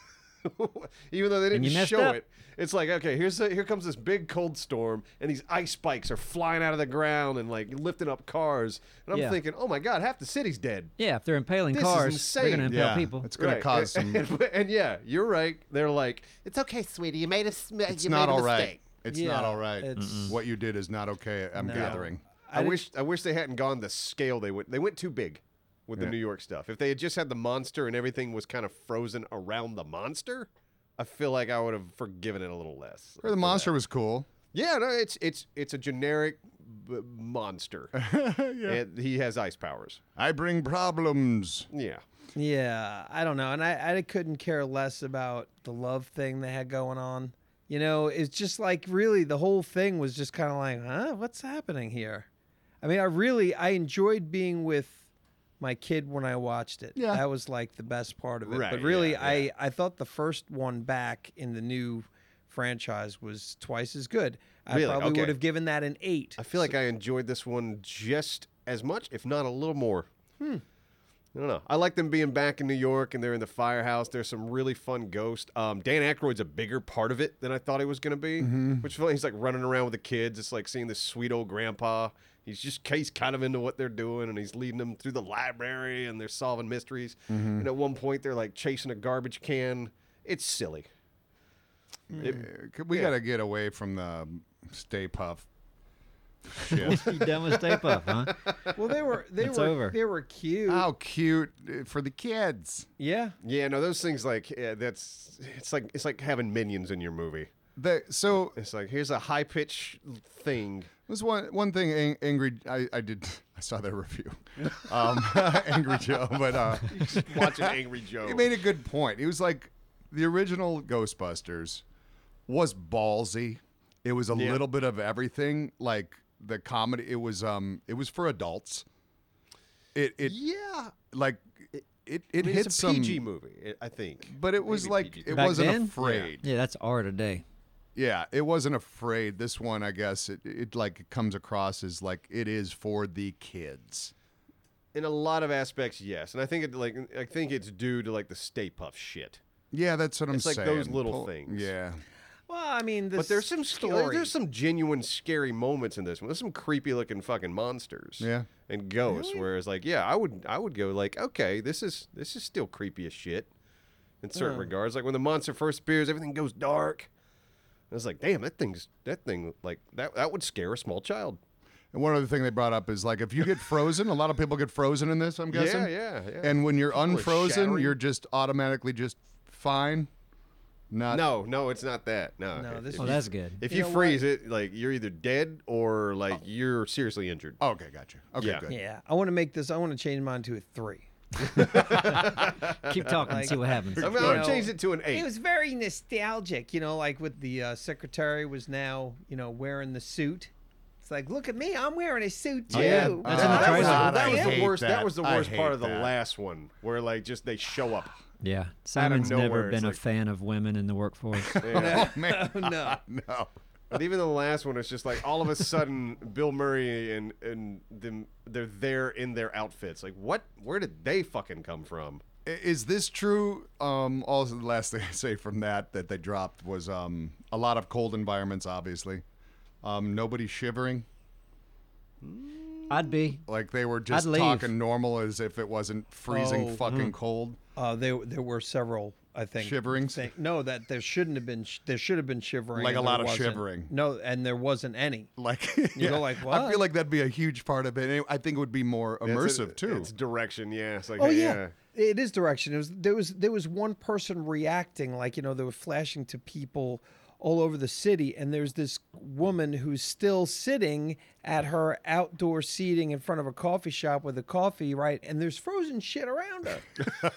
even though they And didn't you messed show up. it. It's like, okay, here's a, here comes this big cold storm, and these ice spikes are flying out of the ground and like lifting up cars. And I'm Yeah. thinking, oh my god, half the city's dead. Yeah, if they're impaling This is cars, they're going to insane. impale yeah. people. It's going to Right. cause and, some. And, and yeah, you're right. They're like, it's okay, sweetie. You made a s- It's you not made a all right. mistake. It's Yeah, not all right. it's- What you did is not okay. I'm No. gathering. I, I did- wish I wish they hadn't gone the scale they went. They went too big with the Yeah. New York stuff. If they had just had the monster and everything was kind of frozen around the monster, I feel like I would have forgiven it a little less. Or the for monster that. was cool. Yeah, no, it's it's it's a generic b- monster. And he has ice powers. I bring problems. Yeah. Yeah, I don't know, and I, I couldn't care less about the love thing they had going on. You know, it's just like really the whole thing was just kind of like, huh, what's happening here? I mean, I really I enjoyed being with my kid when I watched it. Yeah. That was like the best part of it. Right, But really, yeah, I yeah. I thought the first one back in the new franchise was twice as good. I Really? probably Okay. would have given that an eight. I feel like I enjoyed this one just as much, if not a little more. Hmm. I don't know. I like them being back in New York and they're in the firehouse. There's some really fun ghosts. Um, Dan Aykroyd's a bigger part of it than I thought he was going to be. Which feel like he's like running around with the kids. It's like seeing this sweet old grandpa. He's just he's kind of into what they're doing, and he's leading them through the library, and they're solving mysteries. And at one point, they're like chasing a garbage can. It's silly. It- Uh, We Yeah. got to get away from the Stay Puff shit. You done with Stay Puft, huh? Well, they were they It's were over. they were cute. How cute uh, for the kids. Yeah. yeah, no, those things like yeah, that's it's like it's like having minions in your movie. The, so It's like here's a high pitch thing. There's one one thing. Ang- Angry, I, I did. I saw their review. Um, Angry Joe, but uh, Watching Angry Joe. he made a good point. He was like, the original Ghostbusters was ballsy. It was a Yeah. little bit of everything. Like the comedy, it was um, it was for adults. It it yeah, like it it, I it mean, hit it's a some, P G movie, I think. but it was Maybe like P G. it Back wasn't then? afraid. Yeah, that's R today. Yeah, it wasn't afraid. This one, I guess, it, it like it comes across as like it is for the kids. In a lot of aspects, yes, and I think it like I think it's due to like the Stay Puft shit. Yeah, that's what I'm It's like saying. those little Pull- things. Yeah. Well, I mean, this But there's some sc- story. there's some genuine scary moments in this one. There's some creepy looking fucking monsters. Yeah. And ghosts. Whereas like, yeah, I would I would go like, okay, this is this is still creepy as shit in certain Yeah. regards. Like when the monster first appears, everything goes dark. I was like, damn, that thing's that thing like that that would scare a small child. And one other thing they brought up is like if you get frozen, a lot of people get frozen in this, I'm guessing. Yeah, yeah, yeah. And when you're People are unfrozen, shattering. you're just automatically just fine. Not No, no, it's not that. No. No, If- this if Oh, you- that's good. If You you, know freeze it, like you're either dead or like you're seriously injured. Oh, okay, gotcha. Okay, Yeah. good. Yeah, I want to make this. I want to change mine to a three. Keep talking and see what happens. I'm You gonna know, change it to an eight. It was very nostalgic, you know, like with the uh, secretary was now, you know, wearing the suit. It's like, look at me, I'm wearing a suit too. Oh, yeah. Uh, That's that, in the was, trailer. that I was the hate worst. That, that. was the I worst part hate of the that. last one, where like just they show up. Yeah, Simon's nowhere, never it's been a like- fan of women in the workforce. Yeah. Oh, man. no. No. But even the last one, it's just like all of a sudden, Bill Murray and and them they're there in their outfits. Like, what? Where did they fucking come from? I- Is this true? Um, also, the last thing I say from that that they dropped was um, a lot of cold environments, obviously. Um, nobody shivering. I'd be. Like they were just I'd leave. talking normal as if it wasn't freezing Oh, fucking cold. Uh, there, there were several, I think. Shiverings? Think, no, that there shouldn't have been. Sh- there should have been shivering. Like a and lot there of wasn't. shivering. No, and there wasn't any. Like, You go like, I what? feel like that'd be a huge part of it. And I think it would be more immersive It's, too. It's direction, yeah. It's like, Oh hey, yeah. It is direction. It was there was there was one person reacting, like, you know, they were flashing to people all over the city, and there's this woman who's still sitting at her outdoor seating in front of a coffee shop with a coffee, right? And there's frozen shit around her.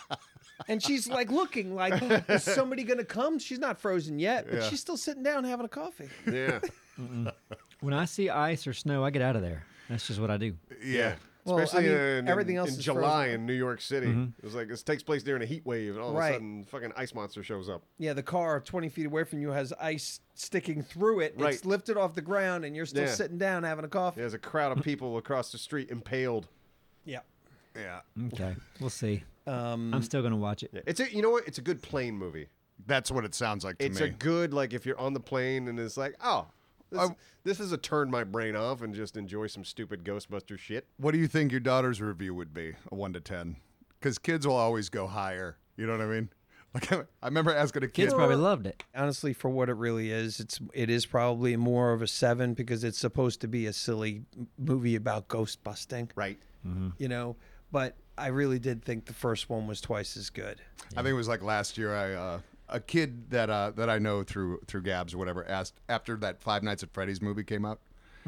And she's like looking like, is somebody gonna come? She's not frozen yet, but Yeah. she's still sitting down having a coffee. yeah. When I see ice or snow, I get out of there. That's just what I do. Yeah. Well, I Especially mean, in, everything in, else in is July frozen. in New York City. It was like this takes place during a heat wave, and all of Right. a sudden, fucking ice monster shows up. Yeah, the car twenty feet away from you has ice sticking through it. It's Right. lifted off the ground, and you're still Yeah. sitting down having a coffee. There's a crowd of people across the street impaled. Yeah. Yeah, Okay, we'll see. Um, I'm still gonna watch it. Yeah. It's a, you know what? It's a good plane movie. that's what it sounds like to It's me. a good, like, if you're on the plane and it's like, oh, this, I- this is a turn my brain off and just enjoy some stupid Ghostbuster shit. What do you think your daughter's review would be? A one to ten? Because kids will always go higher. You know what I mean? Like I remember asking a kid. Kids probably loved it. honestly, for what it really is, it's it is probably more of a seven because it's supposed to be a silly m- movie about ghost busting, Right. you know. But I really did think the first one was twice as good. I think it was like last year. I uh, a kid that uh, that I know through through Gabs or whatever asked after that Five Nights at Freddy's movie came out,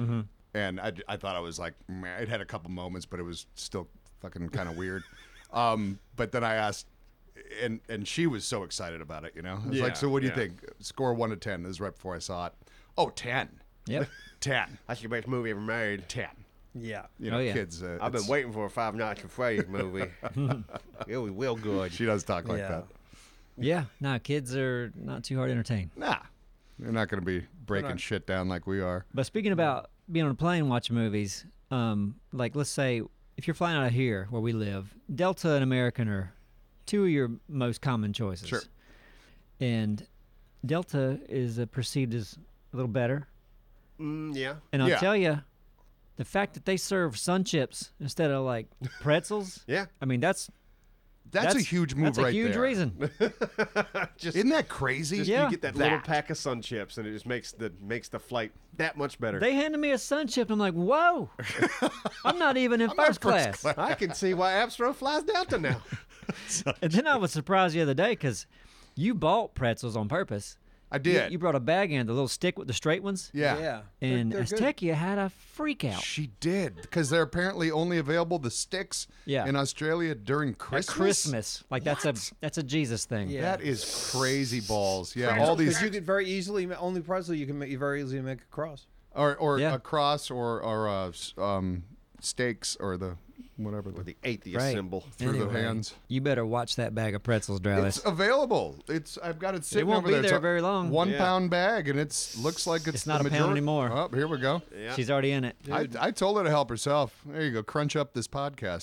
and I, I thought I was like, man, it had a couple moments, but it was still fucking kind of weird. Um, but then I asked, and and she was so excited about it. You know, I was Yeah, like, so what do you yeah. think? Score one to ten. This is right before I saw it. Oh, ten. Yep. ten. That's the best movie ever made. ten. Yeah. You know, Oh, yeah. kids. Uh, I've been it's- waiting for a Five Nights at Freddy's movie. It was real good. She does talk like Yeah. that. Yeah. No, kids are not too hard to entertain. Nah, they're not going to be breaking not. shit down like we are. But speaking about being on a plane watching movies, um, like let's say if you're flying out of here where we live, Delta and American are two of your most common choices. Sure. And Delta is uh, perceived as a little better. Mm, yeah. And I'll Yeah. tell you, the fact that they serve sun chips instead of like pretzels, Yeah. I mean that's That's, a huge move that's right a huge there. reason. Just, Isn't that crazy? just Yeah. you get that, little pack of Sun Chips, and it just makes the makes the flight that much better. They handed me a sun chip, and I'm like, whoa! I'm not even in not first, first class. I can see why Abstro flies Delta now. And then I was surprised the other day because you bought pretzels on purpose. I You, did. you brought a bag in, the little stick with the straight ones. yeah. Yeah. They're- And they're good. Aztecia had a freak out. She did because they're apparently only available the sticks Yeah. in Australia during At Christmas. Christmas, like that's a What? that's a Jesus thing. Yeah. That is crazy balls. Yeah, Pretzels, all these 'cause you could very easily ma- only pretzel you can make you very easily make a cross. or or Yeah. a cross or or uh, s- um, steaks or the whatever the, The atheist Right. symbol. through the Anyway, hands. You better watch that bag of pretzels, Dralis. It's available. It's I've got it sitting won't over be there. It's there a very long. One Yeah. pound bag, and it's looks like it's, It's not the a pound majority- anymore. Oh, here we go. Yeah. She's already in it. I, I told her to help herself. There you go. Crunch up this podcast.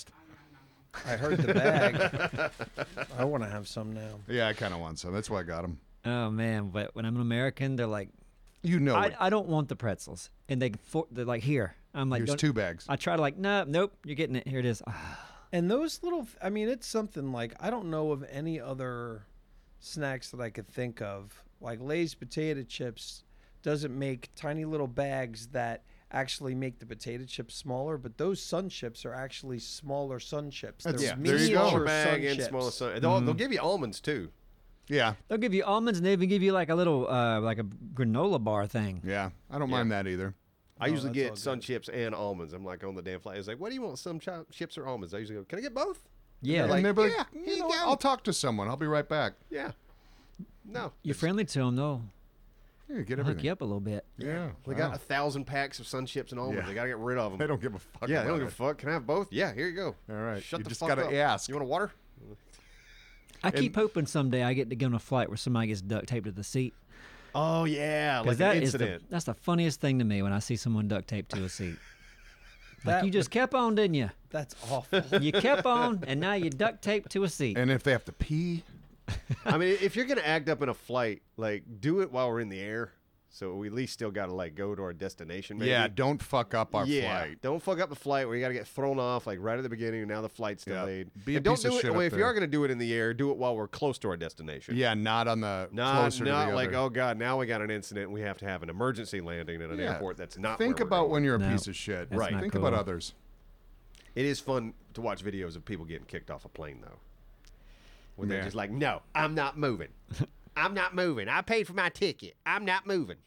I heard the bag. I want to have some now. Yeah, I kind of want some. That's why I got them. Oh man, but when I'm an American, they're like, You know, I, it. I don't want the pretzels, and they for, they're like, here. I'm like, Here's don't- two bags. I try to like, no, nope, you're getting it. Here it is. And those little, I mean, it's something like I don't know of any other snacks that I could think of. Like Lay's potato chips doesn't make tiny little bags that actually make the potato chips smaller, but those sun chips are actually smaller sun chips. That's- They're yeah, there you go. miniature Smaller bag sun and chips. smaller sun. They'll, they'll give you almonds too. Yeah, They'll give you almonds, and they even give you like a little, uh, like a granola bar thing. yeah. I don't Yeah. mind that either. I Oh, usually that's all get sun good. chips and almonds. I'm like on the damn flight. It's like, what do you want? Some chi- chips or almonds? I usually go, can I get both? Yeah, And like, they're like, yeah, you here you know what? go. I'll talk to someone. I'll be right back. Yeah. No. you're friendly to them, though. Yeah, get They'll hook everything. you up a little bit. Yeah, They wow. got a thousand packs of sun chips and almonds. Yeah. They gotta get rid of them. They don't give a fuck. yeah, about they don't give it. a fuck. Can I have both? Yeah, here you go. All right. Shut You the just fuck gotta up. ask. You want a water? I keep hoping someday I get to go on a flight where somebody gets duct taped to the seat. Oh yeah, like Because an that is the, incident. that's the funniest thing to me when I see someone duct taped to a seat. Like That you just kept on, didn't you? That's awful. You kept on, and now you duct taped to a seat. And if they have to pee, I mean, if you're gonna act up in a flight, like do it while we're in the air, so we at least still got to like go to our destination. Maybe. yeah, don't fuck up our yeah, flight. don't fuck up the flight where you got to get thrown off like right at the beginning, and now the flight's Yeah. delayed. Be a and don't piece of do it. shit Well, up if you there. are gonna do it in the air, do it while we're close to our destination. Yeah, not on the Not, closer not to the like, other. oh god, now we got an incident and we have to have an emergency landing at an Yeah. airport. That's not. Think where we're about going. when you're a No, piece of shit. that's Right. not Think cool. about others. It is fun to watch videos of people getting kicked off a plane though, when they're Yeah. just like, no, I'm not moving. I'm not moving. I paid for my ticket. I'm not moving.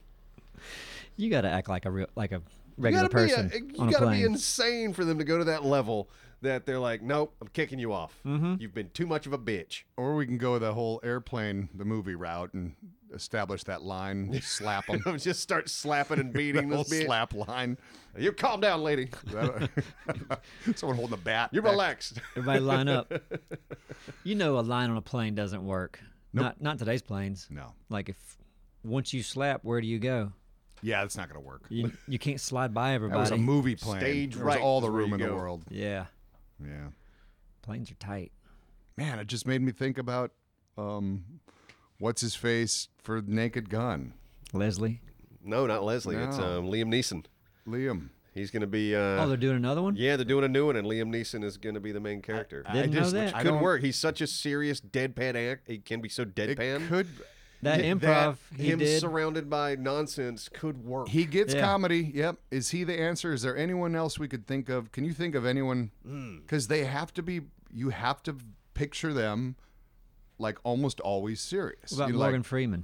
You got to act like a real, like a You regular gotta be a- person you on a gotta plane. be insane for them to go to that level that they're like, nope, I'm kicking you off. Mm-hmm. You've been too much of a bitch. Or we can go the whole airplane, the movie route, and establish that line, slap them. Just start slapping and beating the whole this bitch. slap line. You calm down, lady. Someone holding the bat. You're back. relaxed. Everybody line up. You know, a line on a plane doesn't work. Nope. Not not today's planes. No. Like if once you slap, where do you go? Yeah, that's not going to work. You you can't slide by That was everybody. a movie plane. Stage there was right all the is where room you in the go. world. Yeah, Yeah. planes are tight. Man, it just made me think about um, what's his face for Naked Gun. Leslie. No, not Leslie. It's No. um, Liam Neeson. Liam. He's going to be. Uh, Oh, they're doing another one. yeah, they're doing a new one, and Liam Neeson is going to be the main character. I Didn't know just- that. I Could don't- work. He's such a serious deadpan act. He can be so It deadpan. could. That Yeah, improv that, he him did. surrounded by nonsense could work. He gets Yeah. comedy. Yep. Is he the answer? Is there anyone else we could think of? Can you think of anyone? Because they have to be. You have to picture them like almost always serious. What about You Morgan like, Freeman?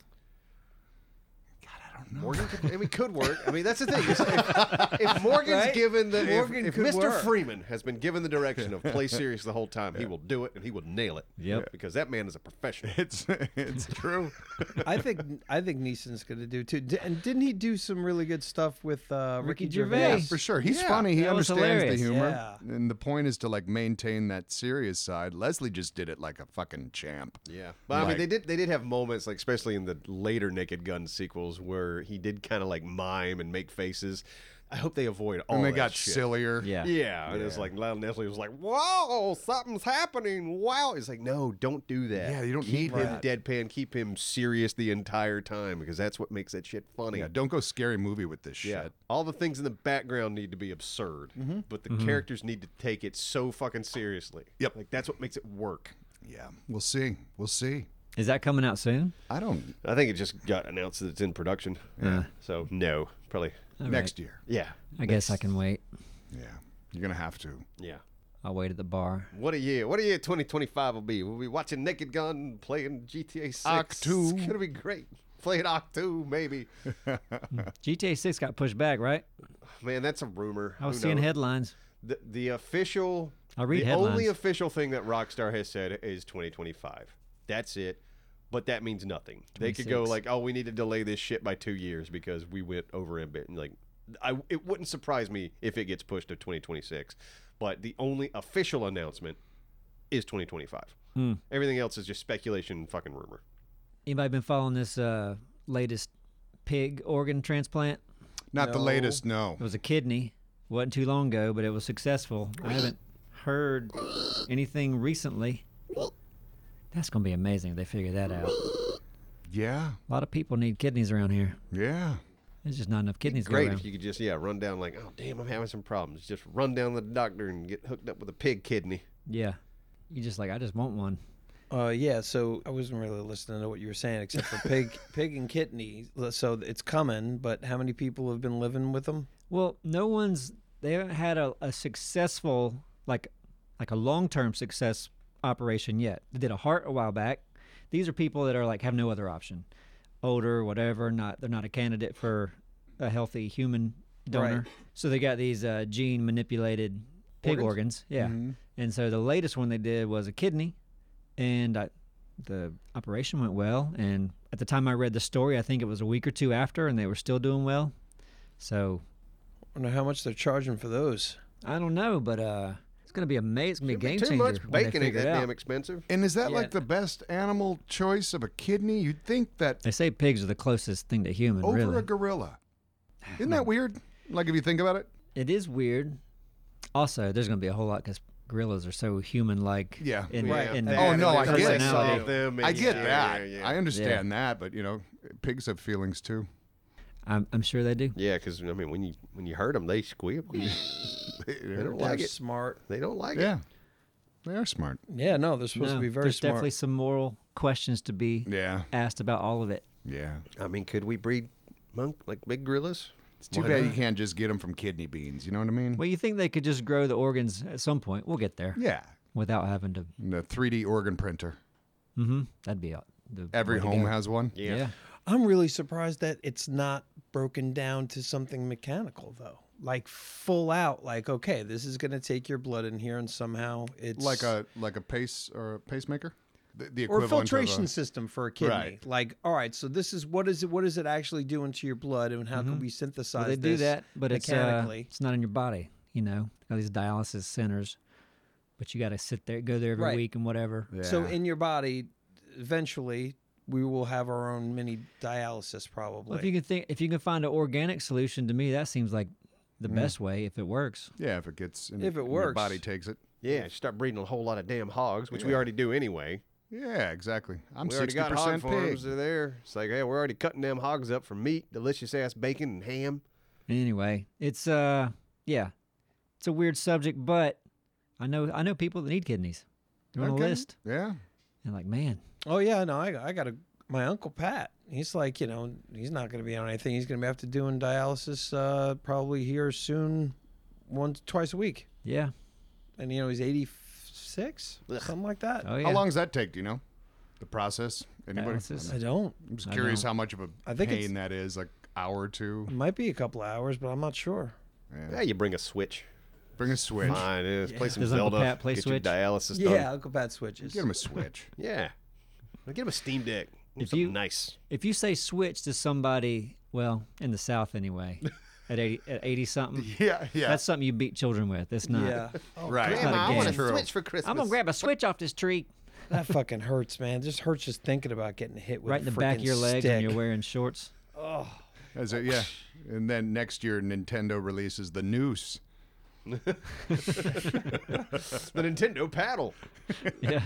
Morgan could, I mean, could work. I mean, that's the thing. is If, if Morgan's Right? given the, Morgan if, if could Mister work. Freeman has been given the direction of play serious the whole time, he will do it and he will nail it. Yep. Because that man is a professional. It's it's true. I think I think Neeson's going to do too. Di- and didn't he do some really good stuff with uh, Ricky Ricky, Gervais. Gervais? Yeah, for sure. He's Yeah, funny. He that was understands the hilarious. humor. Yeah. And the point is to like maintain that serious side. Leslie just did it like a fucking champ. Yeah, but I mean, Like- they did they did have moments, like especially in the later Naked Gun sequels, where he did kind of like mime and make faces. I hope they avoid all And they that got shit. sillier. Yeah. Yeah, and it's like Lionel Nestle was like, "Whoa, something's happening!" Wow, it's like, no, don't do that. Yeah, you don't keep need him that. deadpan, keep him serious the entire time because that's what makes that shit funny. Yeah, don't go scary movie with this Yeah. shit. All the things in the background need to be absurd, but the characters need to take it so fucking seriously. Yep. like that's what makes it work. Yeah, we'll see. We'll see. Is that coming out soon? I don't. I think it just got announced that it's in production. Yeah. So no, probably. All Next right. year. Yeah. I guess I can wait. Yeah, you're gonna have to. Yeah. I'll wait at the bar. What a year! What a year twenty twenty-five will be. We'll be watching Naked Gun, playing G T A six. Arc two. It's gonna be great. Playing Arc two, maybe. G T A six got pushed back, right? Man, that's a rumor. I was Who seeing knows? headlines. The, the official. I read the headlines. only official thing that Rockstar has said is twenty twenty-five. That's it. But that means nothing. They could go twenty-six. like, "Oh, we need to delay this shit by two years because we went over a bit." And like, I it wouldn't surprise me if it gets pushed to twenty twenty-six. But the only official announcement is twenty twenty-five. Hmm. Everything else is just speculation, and fucking rumor. Anybody been following this uh, latest pig organ transplant? Not the No. latest. No. It was a kidney. Wasn't too long ago, but it was successful. I haven't heard anything recently. That's gonna be amazing if they figure that out. Yeah. A lot of people need kidneys around here. Yeah. There's just not enough kidneys Great going if you could just yeah run down like, "Oh damn, I'm having some problems." Just run down to the doctor and get hooked up with a pig kidney. Yeah. You just like, I just want one. Uh, yeah, so I wasn't really listening to what you were saying, except for pig, pig and kidney. So it's coming, but how many people have been living with them? Well, no one's they haven't had a, a successful like like a long term success operation yet. They did a heart a while back. These are people that are like have no other option. Older, whatever, not they're not a candidate for a healthy human donor. Right. So they got these uh, gene manipulated pig Organs? organs. Yeah. Mhm. And so the latest one they did was a kidney, and I, the operation went well. And at the time I read the story, I think it was a week or two after, and they were still doing well. So I wonder how much they're charging for those. I don't know, but uh, It's gonna be amazing. It's gonna be a game Too changer. much when they bacon ain't figure that it out. damn expensive. And is that Yeah. like the best animal choice of a kidney? You'd think that They say pigs are the closest thing to human. over really, a gorilla. Isn't that weird? Like if you think about it. it is weird. Also, there's gonna be a whole lot because gorillas are so human-like. Yeah. in, Right. in Oh, their no, I get it. personality. Solve them and I get yeah, that. Yeah, yeah. I understand that, but you know, pigs have feelings too. I'm, I'm sure they do. Yeah, because I mean, when you when you hurt them, they squeal. they don't They're like it. smart. They don't like it. Yeah, they are smart. Yeah, no, they're supposed No, to be very there's smart. definitely some moral questions to be Yeah, asked about all of it. yeah. I mean, could we breed monk like big gorillas? It's too Why bad you not? can't just get them from kidney beans. You know what I mean? Well, you think they could just grow the organs at some point? We'll get there Yeah, without having to. and the three D organ printer. Mm-hmm. That'd be uh, the Every way to home go. has one. Yeah. Yeah. I'm really surprised that it's not broken down to something mechanical, though. Like full out, like, okay, this is going to take your blood in here and somehow it's Like a like a pace or a pacemaker. The, the or equivalent filtration of a, system for a kidney. Right. Like, all right, so this is what is it what is it actually doing to your blood and how can we synthesize Well, they do this that, but it's uh, mechanically? it's not in your body. You know, all these dialysis centers, but you got to sit there, go there every Right. week and whatever. yeah. So in your body, eventually we will have our own mini dialysis probably. Well, if you can think, if you can find an organic solution, to me that seems like the best way if it works. yeah, if it gets in, If it and works. your body takes it. Yeah, start breeding a whole lot of damn hogs, which we Yeah. already do anyway. Yeah, exactly. I'm we already sixty got hog percent farms. pig. They're there. It's like, hey, we're already cutting them hogs up for meat, delicious ass bacon and ham. Anyway, it's uh, yeah, it's a weird subject, but I know I know people that need kidneys. They're on Okay. the list, Yeah. and like, man, Oh yeah, no, I, I got a my uncle Pat. He's like, you know, he's not going to be on anything. He's going to be have to doing dialysis uh, probably here soon, once twice a week. yeah, And you know, he's eighty-six, Ugh. something like that. oh yeah. How long does that take? Do you know? The process? Anybody? Dialysis? I don't. I'm just I curious don't. how much of a I think it's- pain that is. Like hour or two. It might be a couple of hours, but I'm not sure. Yeah. Yeah, you bring a switch. Bring a switch. Fine, yeah, play some Does Uncle Zelda. Pat play get Switch? your dialysis Yeah, done. Uncle Pat switches. Get him a switch. Yeah. Get him a Steam Deck. If Something you- nice. If you say switch to somebody, well, in the South anyway, at eighty, at eighty something, yeah, yeah. that's something you beat children with. It's not. Yeah. Oh, right. Grandma, I wanna True. Switch for Christmas. I'm gonna grab a switch off this tree That fucking hurts, man. It just hurts just thinking about getting hit with right a in the back of freaking your leg stick. when you're wearing shorts. Oh, As a, yeah. And then next year, Nintendo releases the Noose. the Nintendo paddle. Yeah.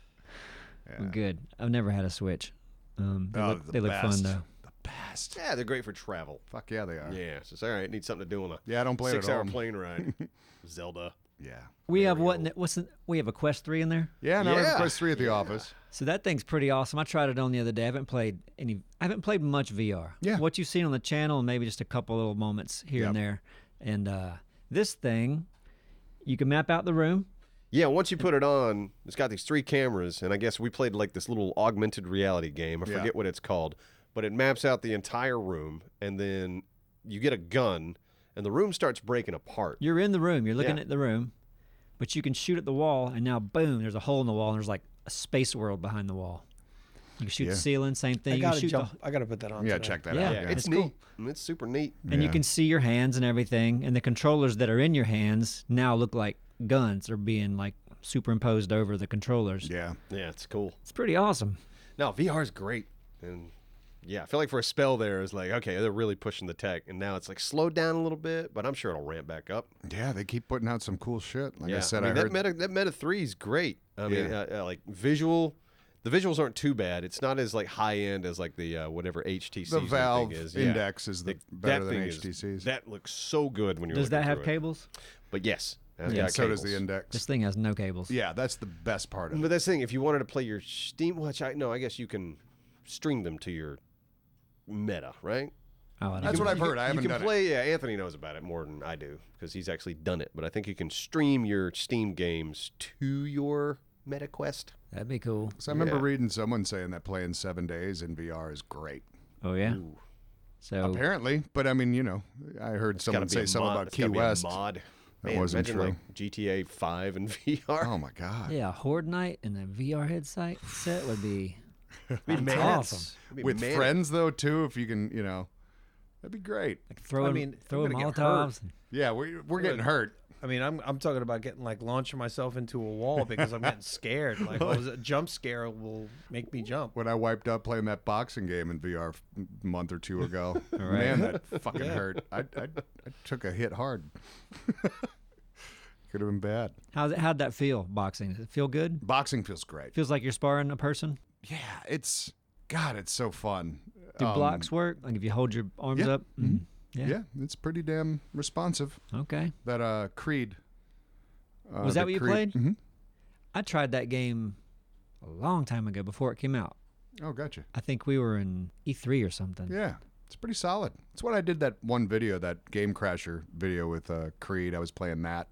Yeah. Well, good. I've never had a switch. Um, they Oh, look, the they look fun best. though. The best. Yeah, they're great for travel. Fuck yeah, they are. Yeah, so it's all right. Need something to do on a Yeah, I don't play it at six-hour home. plane ride. Zelda. Yeah. We have Very what? old. in- What's the, we have a Quest three in there. Yeah, now I Yeah. have Quest three at the office. So that thing's pretty awesome. I tried it on the other day. I haven't played any. I haven't played much V R. Yeah. What you've seen on the channel, and maybe just a couple little moments here and Yep. there. And uh, this thing, you can map out the room. Yeah, once you put it on, it's got these three cameras, and I guess we played like this little augmented reality game. I Yeah. forget what it's called, but it maps out the entire room, and then you get a gun, and the room starts breaking apart. You're in the room. You're looking Yeah. at the room, but you can shoot at the wall, and now boom, there's a hole in the wall, and there's like a space world behind the wall. You can shoot Yeah. the ceiling, same thing. I you can gotta shoot the- jump. I gotta put that on. Yeah, today. check that Yeah. out. Yeah, Yeah. it's It's neat. cool. And it's super neat. and you Yeah. can see your hands and everything, and the controllers that are in your hands now look like guns are being like superimposed over the controllers. Yeah. Yeah, it's cool. It's pretty awesome. No, V R is great, and yeah, I feel like for a spell there, it's like okay, they're really pushing the tech, and now it's like slowed down a little bit, but I'm sure it'll ramp back up. Yeah, they keep putting out some cool shit. Like yeah, I said, I, mean, heard. that Meta that Meta three is great. I mean, Yeah. uh, uh, like visual. The visuals aren't too bad. It's not as like high end as like the uh, whatever H T C's the Valve thing is. Yeah. Index is the Like, better that than thing is- H T Cs. That looks so good when you're. Does that looking have through it. cables? But yes, that's Yeah, got so does the cables. Index. This thing has no cables. Yeah, that's the best part of But it. that's the thing. If you wanted to play your Steam, which I no, I guess you can string them to your Meta, right? Oh, I That's don't what know. I've heard. I haven't you can done it. play. Yeah, Anthony knows about it more than I do because he's actually done it. But I think you can stream your Steam games to your MetaQuest. That'd be cool. So I remember Yeah. reading someone saying that playing seven days in V R is great. Oh yeah. Ooh. So Apparently, but I mean, you know, I heard It's someone gotta be say a something mod. about It's Key gotta be a West. mod. That Man, wasn't imagine true. like G T A five in V R. Oh my god! yeah, Horde Night and a V R headset set would be It'd be That's manic. awesome. It'd be With manic. friends though, too, if you can, you know, that'd be great. like throwing mean, I'm throwing gonna get Molotovs. hurt. Yeah, we we're getting hurt. I mean, I'm I'm talking about getting like launching myself into a wall because I'm getting scared. Like what was it? A jump scare will make me jump. When I wiped out playing that boxing game in V R a month or two ago, right. man, that fucking Yeah. hurt. I, I I took a hit hard. Could have been bad. How's it, how'd that feel, boxing? Does it feel good? Boxing feels great. Feels like you're sparring a person? Yeah, it's God, it's so fun. Do Um, blocks work? Like if you hold your arms yeah. up? Mm. Yeah. Yeah, it's pretty damn responsive. Okay. That uh Creed. Uh, Was that the what you Creed- played? Mhm. I tried that game a long time ago before it came out. Oh, gotcha. I think we were in E three or something. Yeah, it's pretty solid. It's what I did that one video, that Game Crasher video with uh, Creed. I was playing that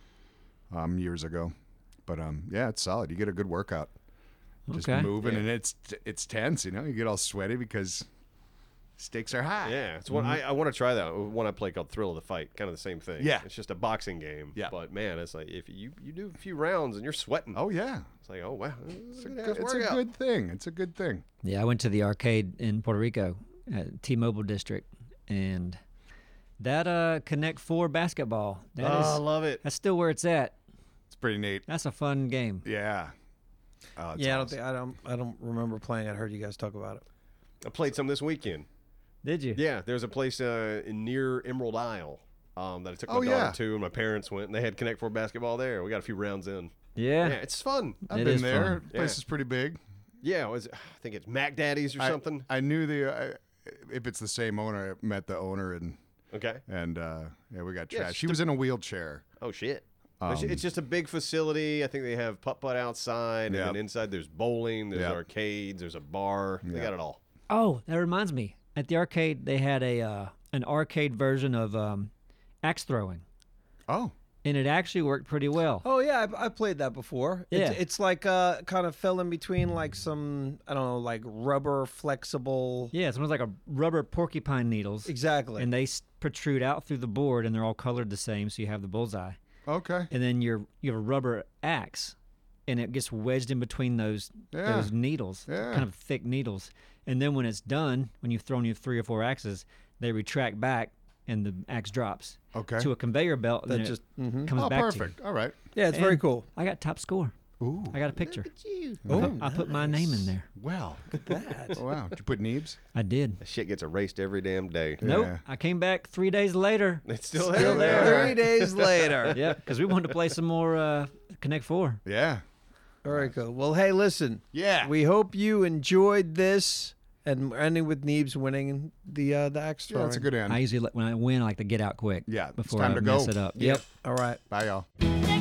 um, years ago. But um, yeah, it's solid. You get a good workout. Just Okay. moving, and it's it's tense. You know, you get all sweaty because stakes are high. Yeah, it's one I, I want to try that one I play called Thrill of the Fight. Kind of the same thing. Yeah. it's just a boxing game. Yeah. but man, it's like if you you do a few rounds and you're sweating. Oh yeah, It's like, oh wow, it's a, good good, ass it's a workout. good thing. It's a good thing. Yeah, I went to the arcade in Puerto Rico at T-Mobile District, and that uh, Connect Four basketball, that oh, is I love it. that's still where it's at. It's pretty neat. That's a fun game. Yeah. Oh, it's Yeah, I don't awesome. think I don't I don't remember playing. I heard you guys talk about it. I played some this weekend. Did you? Yeah, there's a place uh, in near Emerald Isle um, that I took my Oh, daughter yeah. to, and my parents went, and they had Connect Four basketball there. We got a few rounds in. Yeah. Yeah, it's fun. I've It been is there. fun. Place Yeah. is pretty big. Yeah, it was I think it's Mac Daddy's or I- something. I, knew the uh, if it's the same owner. I met the owner and Okay. and uh, yeah, we got Yeah, trash. it's She was in a wheelchair. Oh shit. It's- Um, it's just a big facility. I think they have putt putt outside, and Yep. then inside there's bowling, there's Yep. arcades, there's a bar. They Yep. got it all. Oh, that reminds me. At the arcade, they had a uh, an arcade version of um, axe throwing, Oh, and it actually worked pretty well. Oh yeah, I, I played that before. It's, Yeah. it's like uh, kind of fell in between like some I don't know, like rubber flexible. Yeah, it's almost like a rubber porcupine needles, Exactly. and they s- protrude out through the board, and they're all colored the same, so you have the bullseye. okay. And then you're you have a rubber axe, and it gets wedged in between those Yeah. those needles, Yeah. kind of thick needles. And then when it's done, when you've thrown your three or four axes, they retract back, and the axe drops Okay. to a conveyor belt. that and just it mhm. comes Oh, back perfect. All right. Yeah, it's very And- cool. to you. I got top score. Ooh. I got a picture. Oh, I put my name in there. Well. that. Oh, wow. Did you put Neebs? I did. That shit gets erased every damn day. Nope. Yeah. I came back three days later. It's still Still there. there. Three days later. Yeah, because we wanted to play some more uh, Connect Four. Yeah. Very cool. Well, hey, listen. Yeah. We hope you enjoyed this, and we're ending with Neebs winning the uh, the axe Yeah, throwing. that's a good end. I usually let, when I win, I like to get out quick. Yeah, it's before time I to mess go. it up. Yep. Yep. All right. Bye, y'all. Yeah.